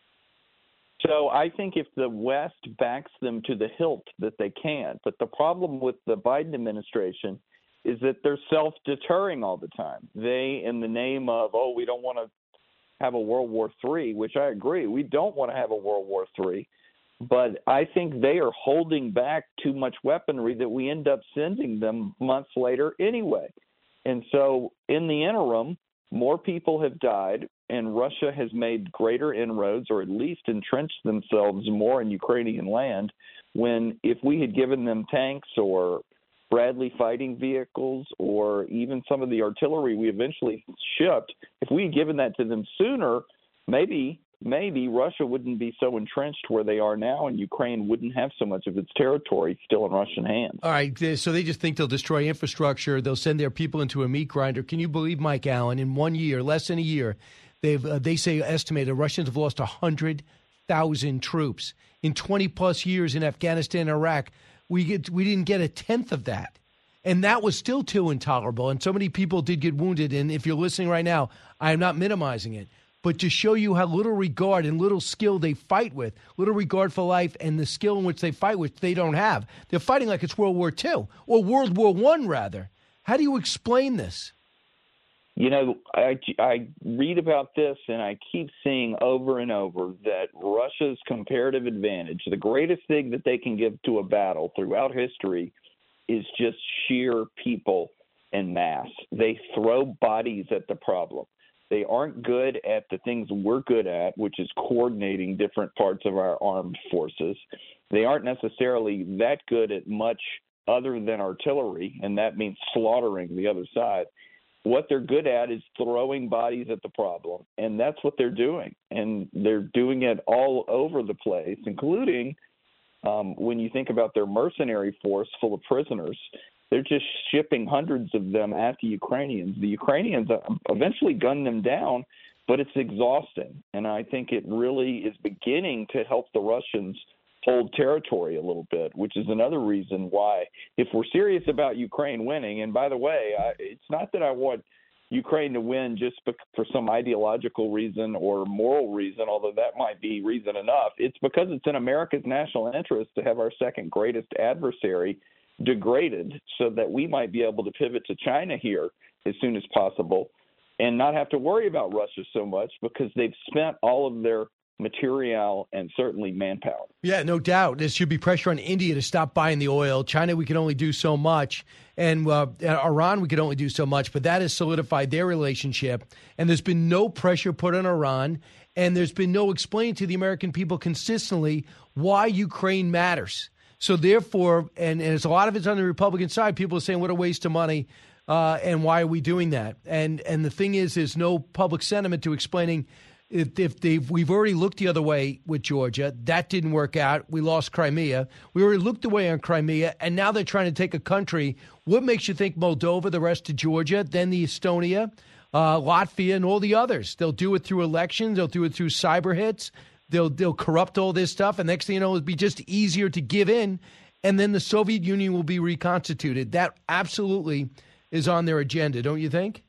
So I think if the West backs them to the hilt that they can. But the problem with the Biden administration is that they're self-deterring all the time. They, in the name of, we don't want to have a World War III, which I agree. We don't want to have a World War III. But I think they are holding back too much weaponry that we end up sending them months later anyway. And so in the interim, more people have died, and Russia has made greater inroads, or at least entrenched themselves more in Ukrainian land, when if we had given them tanks or Bradley fighting vehicles or even some of the artillery we eventually shipped, if we had given that to them sooner, maybe Russia wouldn't be so entrenched where they are now, and Ukraine wouldn't have so much of its territory still in Russian hands. All right, so they just think they'll destroy infrastructure. They'll send their people into a meat grinder. Can you believe, Mike Allen, in 1 year, less than a year, they say estimated Russians have lost 100,000 troops. In 20-plus years in Afghanistan and Iraq, we didn't get a tenth of that. And that was still too intolerable. And so many people did get wounded. And if you're listening right now, I am not minimizing it. But to show you how little regard and little skill they fight with, little regard for life and the skill in which they fight with, they don't have. They're fighting like it's World War II, or World War I, rather. How do you explain this? You know, I read about this, and I keep seeing over and over that Russia's comparative advantage, the greatest thing that they can give to a battle throughout history, is just sheer people and mass. They throw bodies at the problem. They aren't good at the things we're good at, which is coordinating different parts of our armed forces. They aren't necessarily that good at much other than artillery, and that means slaughtering the other side. What they're good at is throwing bodies at the problem, and that's what they're doing. And they're doing it all over the place, including when you think about their mercenary force full of prisoners. They're just shipping hundreds of them at the Ukrainians. The Ukrainians eventually gun them down, but it's exhausting. And I think it really is beginning to help the Russians hold territory a little bit, which is another reason why, if we're serious about Ukraine winning, and by the way, it's not that I want Ukraine to win just for some ideological reason or moral reason, although that might be reason enough. It's because it's in America's national interest to have our second greatest adversary degraded so that we might be able to pivot to China here as soon as possible. and not have to worry about Russia so much because they've spent all of their material and certainly manpower. Yeah, no doubt. There should be pressure on India to stop buying the oil. China, we can only do so much. And Iran, we could only do so much. But that has solidified their relationship. And there's been no pressure put on Iran. And there's been no explaining to the American people consistently why Ukraine matters. So therefore, and there's a lot of it's on the Republican side, people are saying what a waste of money. And why are we doing that? And the thing is, there's no public sentiment to explaining we've already looked the other way with Georgia. That didn't work out. We lost Crimea. We already looked away on Crimea, and now they're trying to take a country. What makes you think Moldova, the rest of Georgia, then the Estonia, Latvia, and all the others? They'll do it through elections. They'll do it through cyber hits. They'll corrupt all this stuff, and next thing you know, it'll be just easier to give in, and then the Soviet Union will be reconstituted. That absolutely is on their agenda, don't you think?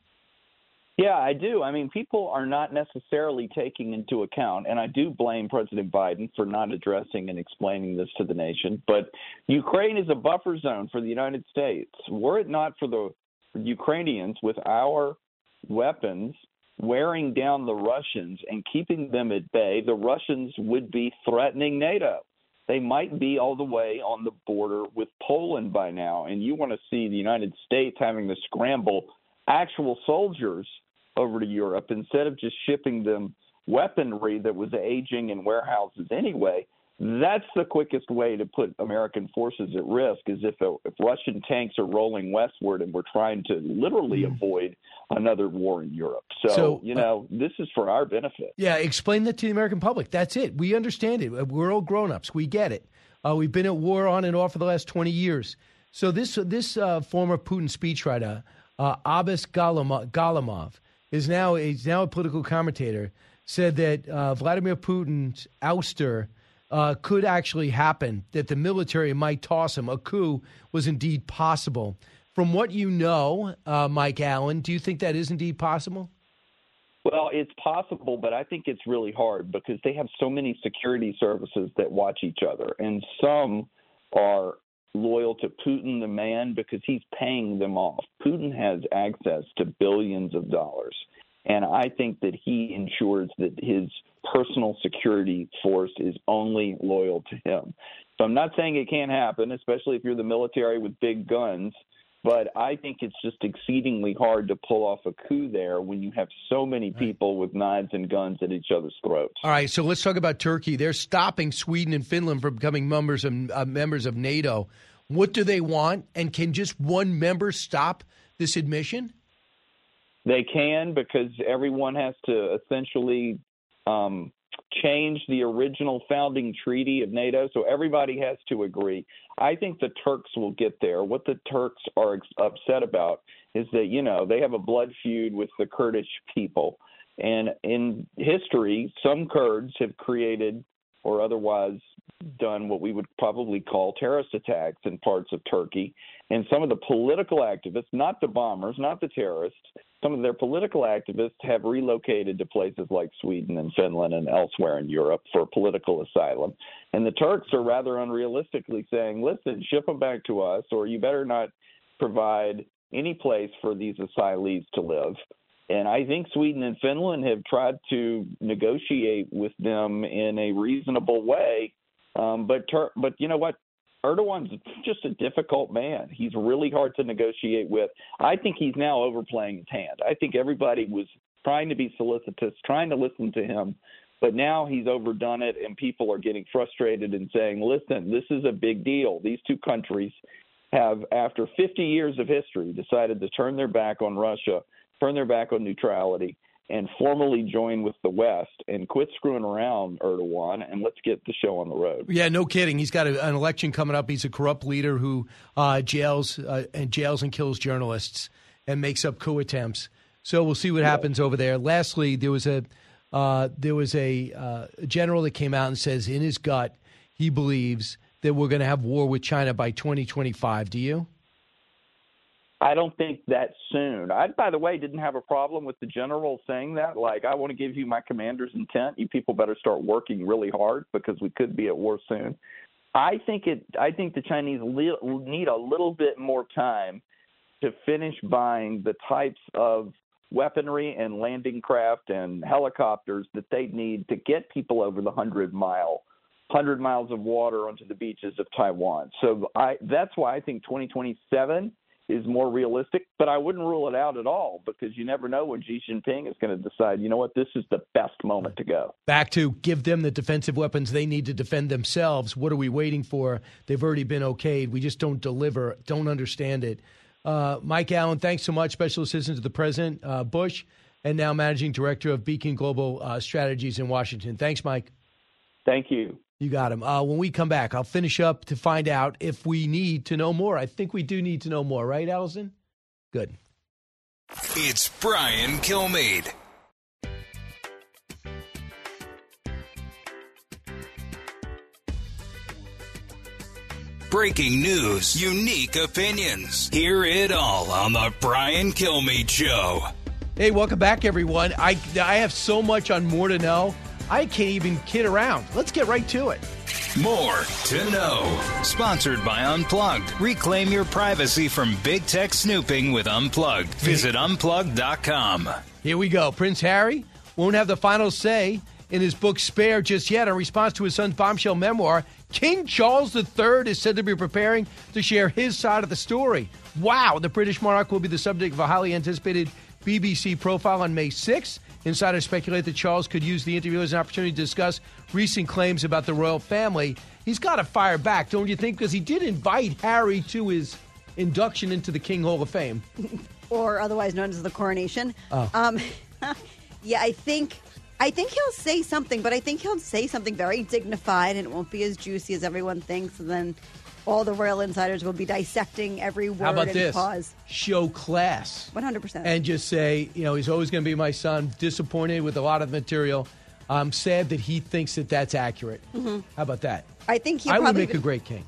Yeah, I do. I mean, people are not necessarily taking into account, and I do blame President Biden for not addressing and explaining this to the nation, but Ukraine is a buffer zone for the United States. Were it not for the Ukrainians with our weapons wearing down the Russians and keeping them at bay, the Russians would be threatening NATO. They might be all the way on the border with Poland by now, and you want to see the United States having to scramble actual soldiers over to Europe instead of just shipping them weaponry that was aging in warehouses anyway. That's the quickest way to put American forces at risk, is if Russian tanks are rolling westward and we're trying to literally avoid another war in Europe. So this is for our benefit. Yeah, explain that to the American public. That's it. We understand it. We're all grown-ups. We get it. We've been at war on and off for the last 20 years. So this former Putin speechwriter, Abbas Galimov, is now a political commentator, said that Vladimir Putin's ouster could actually happen, that the military might toss him. A coup was indeed possible. From what you know, Mike Allen, do you think that is indeed possible? Well, it's possible, but I think it's really hard because they have so many security services that watch each other, and some are loyal to Putin, the man, because he's paying them off. Putin has access to billions of dollars, and I think that he ensures that his personal security force is only loyal to him. So I'm not saying it can't happen, especially if you're the military with big guns, but I think it's just exceedingly hard to pull off a coup there when you have so many people with knives and guns at each other's throats. All right, so let's talk about Turkey. They're stopping Sweden and Finland from becoming members of NATO. What do they want? And can just one member stop this admission? They can, because everyone has to essentially change the original founding treaty of NATO, so everybody has to agree. I think the Turks will get there. What the Turks are upset about is that, they have a blood feud with the Kurdish people. And in history, some Kurds have created or otherwise done what we would probably call terrorist attacks in parts of Turkey. And some of the political activists, not the bombers, not the terrorists, some of their political activists have relocated to places like Sweden and Finland and elsewhere in Europe for political asylum. And the Turks are rather unrealistically saying, listen, ship them back to us, or you better not provide any place for these asylees to live. And I think Sweden and Finland have tried to negotiate with them in a reasonable way. But you know what? Erdogan's just a difficult man. He's really hard to negotiate with. I think he's now overplaying his hand. I think everybody was trying to be solicitous, trying to listen to him, but now he's overdone it, and people are getting frustrated and saying, listen, this is a big deal. These two countries have, after 50 years of history, decided to turn their back on Russia, turn their back on neutrality, and formally join with the West and quit screwing around, Erdogan, and let's get the show on the road. Yeah, no kidding. He's got an election coming up. He's a corrupt leader who jails and kills journalists and makes up coup attempts. So we'll see what happens over there. Lastly, there was a general that came out and says in his gut he believes that we're going to have war with China by 2025. Do you? I don't think that soon. I, by the way, didn't have a problem with the general saying that. Like, I want to give you my commander's intent. You people better start working really hard because we could be at war soon. I think the Chinese need a little bit more time to finish buying the types of weaponry and landing craft and helicopters that they need to get people over the 100 miles of water onto the beaches of Taiwan. So that's why I think 2027 is more realistic, but I wouldn't rule it out at all because you never know when Xi Jinping is going to decide, you know what, this is the best moment to go. Back to give them the defensive weapons they need to defend themselves. What are we waiting for? They've already been okayed. We just don't deliver, don't understand it. Mike Allen, thanks so much, Special Assistant to the President Bush, and now Managing Director of Beacon Global Strategies in Washington. Thanks, Mike. Thank you. You got him. When we come back, I'll finish up to find out if we need to know more. I think we do need to know more, right, Allison? Good. It's Brian Kilmeade. Breaking news, unique opinions. Hear it all on the Brian Kilmeade Show. Hey, welcome back, everyone. I have so much on More to Know. I can't even kid around. Let's get right to it. More to Know. Sponsored by Unplugged. Reclaim your privacy from big tech snooping with Unplugged. Visit unplugged.com. Here we go. Prince Harry won't have the final say in his book Spare just yet. In response to his son's bombshell memoir, King Charles III is said to be preparing to share his side of the story. Wow. The British monarch will be the subject of a highly anticipated BBC profile on May 6th. Insiders speculate that Charles could use the interview as an opportunity to discuss recent claims about the royal family. He's got to fire back, don't you think? Because he did invite Harry to his induction into the King Hall of Fame. Or otherwise known as the coronation. Oh. Yeah, I think he'll say something, but I think he'll say something very dignified, and it won't be as juicy as everyone thinks. And then all the royal insiders will be dissecting every word How about and this? pause. Show class. 100%. And just say, he's always going to be my son. Disappointed with a lot of the material. I'm sad that he thinks that that's accurate. Mm-hmm. How about that? I think I would make a great king.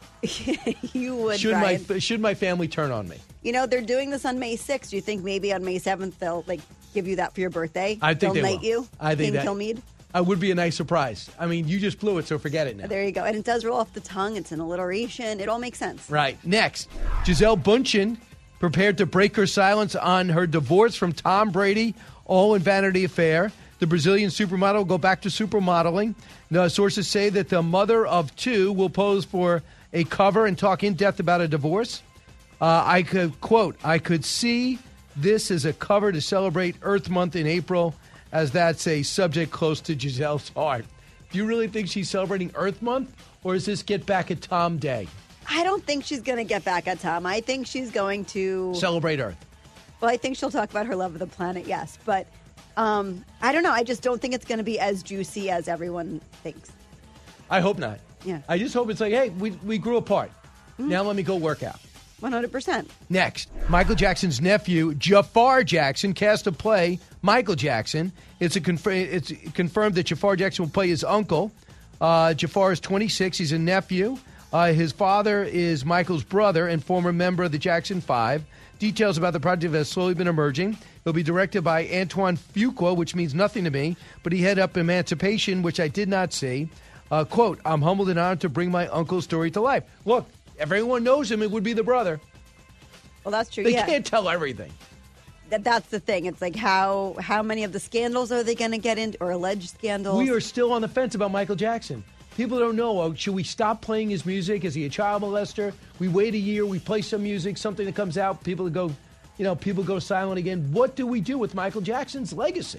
You would, Brian. Should my family turn on me? They're doing this on May 6th. Do you think maybe on May 7th they'll give you that for your birthday? I think they'll they knight will. you. I think King that Kilmeade. Would be a nice surprise. I mean, you just blew it, so forget it now. There you go. And it does roll off the tongue. It's an alliteration. It all makes sense. Right. Next, Gisele Bündchen prepared to break her silence on her divorce from Tom Brady, all in Vanity Fair. The Brazilian supermodel will go back to supermodeling. Now, sources say that the mother of two will pose for a cover and talk in depth about a divorce. I could see this as a cover to celebrate Earth Month in April, as that's a subject close to Gisele's heart. Do you really think she's celebrating Earth Month, or is this Get Back at Tom Day? I don't think she's going to get back at Tom. I think she's going to celebrate Earth. Well, I think she'll talk about her love of the planet, yes. But I don't know. I just don't think it's going to be as juicy as everyone thinks. I hope not. Yeah. I just hope it's like, hey, we grew apart. Mm-hmm. Now let me go work out. 100%. Next, Michael Jackson's nephew, Jafar Jackson, cast a play, Michael Jackson. It's confirmed that Jafar Jackson will play his uncle. Jafar is 26. He's a nephew. His father is Michael's brother and former member of the Jackson 5. Details about the project have slowly been emerging. It'll be directed by Antoine Fuqua, which means nothing to me, but he headed up Emancipation, which I did not see. Quote, I'm humbled and honored to bring my uncle's story to life. Look, if everyone knows him, it would be the brother. Well, that's true. They can't tell everything. That's the thing. It's like how many of the scandals are they going to get into, or alleged scandals? We are still on the fence about Michael Jackson. People don't know. Should we stop playing his music? Is he a child molester? We wait a year. We play some music. Something that comes out. People go silent again. What do we do with Michael Jackson's legacy?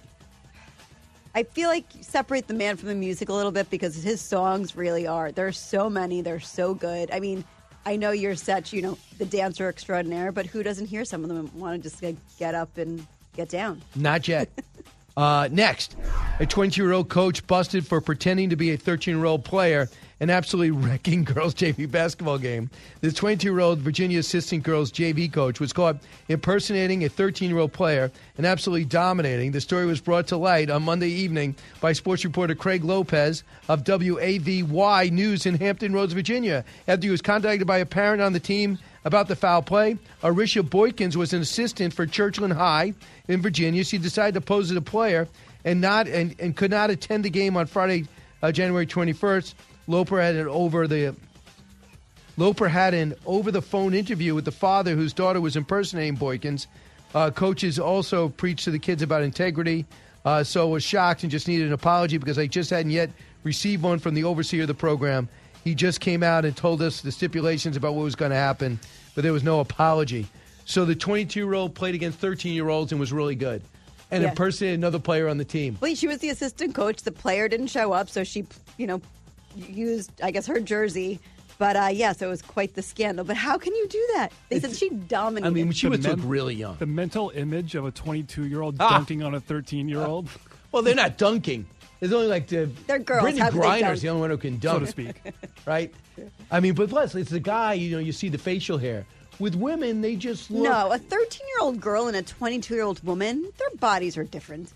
I feel like separate the man from the music a little bit because his songs really are. There's so many. They're so good. I mean, I know you're such, the dancer extraordinaire, but who doesn't hear some of them and want to just get up and get down? Not yet. Next, a 20-year-old coach busted for pretending to be a 13-year-old player and absolutely wrecking girls' JV basketball game. This 22-year-old Virginia assistant girls' JV coach was caught impersonating a 13-year-old player and absolutely dominating. The story was brought to light on Monday evening by sports reporter Craig Lopez of WAVY News in Hampton Roads, Virginia. After he was contacted by a parent on the team about the foul play, Arisha Boykins was an assistant for Churchland High in Virginia. She decided to pose as a player and could not attend the game on Friday, January 21st. Loper had an over-the-phone interview with the father whose daughter was impersonating Boykins. Coaches also preached to the kids about integrity. So was shocked and just needed an apology because I just hadn't yet received one from the overseer of the program. He just came out and told us the stipulations about what was going to happen, but there was no apology. So the 22-year-old played against 13-year-olds and was really good and impersonated another player on the team. Well, she was the assistant coach. The player didn't show up, so she, used, I guess, her jersey. But, so it was quite the scandal. But how can you do that? They said she dominated. I mean, she would look really young. The mental image of a 22-year-old dunking on a 13-year-old. Well, they're not dunking. There's only they're girls. Brittany Griner's the only one who can dunk, so to speak. Right? I mean, but plus, it's the guy, you see the facial hair. With women, they just look. No, a 13-year-old girl and a 22-year-old woman, their bodies are different.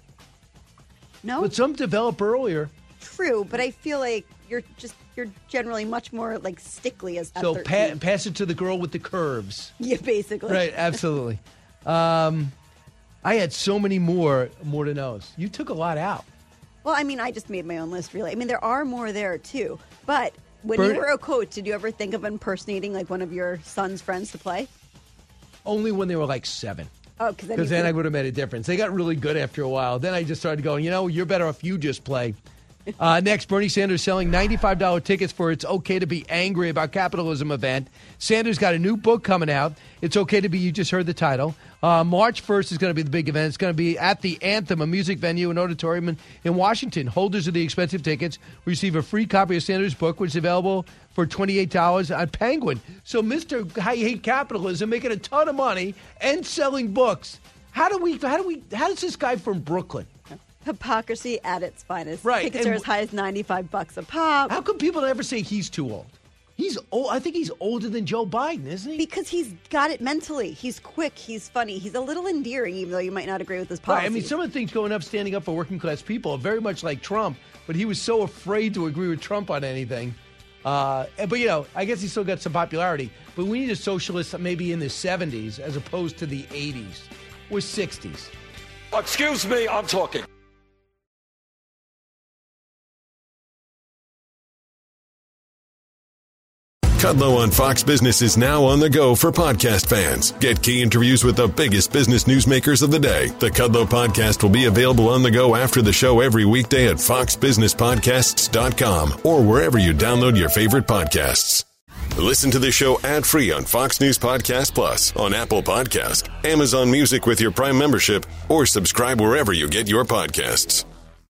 No? But some develop earlier. True, but I feel like you're generally much more stickly as so 13. Pass it to the girl with the curves. Yeah, basically. Right, absolutely. I had so many more to knows. You took a lot out. Well, I mean, I just made my own list, really. I mean, there are more there, too. But when you were a coach, did you ever think of impersonating one of your son's friends to play? Only when they were 7. Oh, because then I would have made a difference. They got really good after a while. Then I just started going, you're better off you just play. Next, Bernie Sanders selling $95 tickets for It's Okay to Be Angry About Capitalism event. Sanders got a new book coming out. It's Okay to Be, you just heard the title. March 1st is going to be the big event. It's going to be at the Anthem, a music venue and auditorium in Washington. Holders of the expensive tickets receive a free copy of Sanders' book, which is available for $28 on Penguin. So Mr. I Hate Capitalism making a ton of money and selling books. How does this guy from Brooklyn? Hypocrisy at its finest. Right. Tickets are as high as $95 a pop. How come people never say he's too old? He's old. I think he's older than Joe Biden, isn't he? Because he's got it mentally. He's quick. He's funny. He's a little endearing, even though you might not agree with his policies. Right. I mean, some of the things standing up for working class people are very much like Trump, but he was so afraid to agree with Trump on anything. But, I guess he still got some popularity. But we need a socialist maybe in the 70s as opposed to the 80s or 60s. Excuse me, I'm talking. Kudlow on Fox Business is now on the go for podcast fans. Get key interviews with the biggest business newsmakers of the day. The Kudlow podcast will be available on the go after the show every weekday at foxbusinesspodcasts.com or wherever you download your favorite podcasts. Listen to the show ad-free on Fox News Podcast Plus, on Apple Podcast, Amazon Music with your Prime membership, or subscribe wherever you get your podcasts.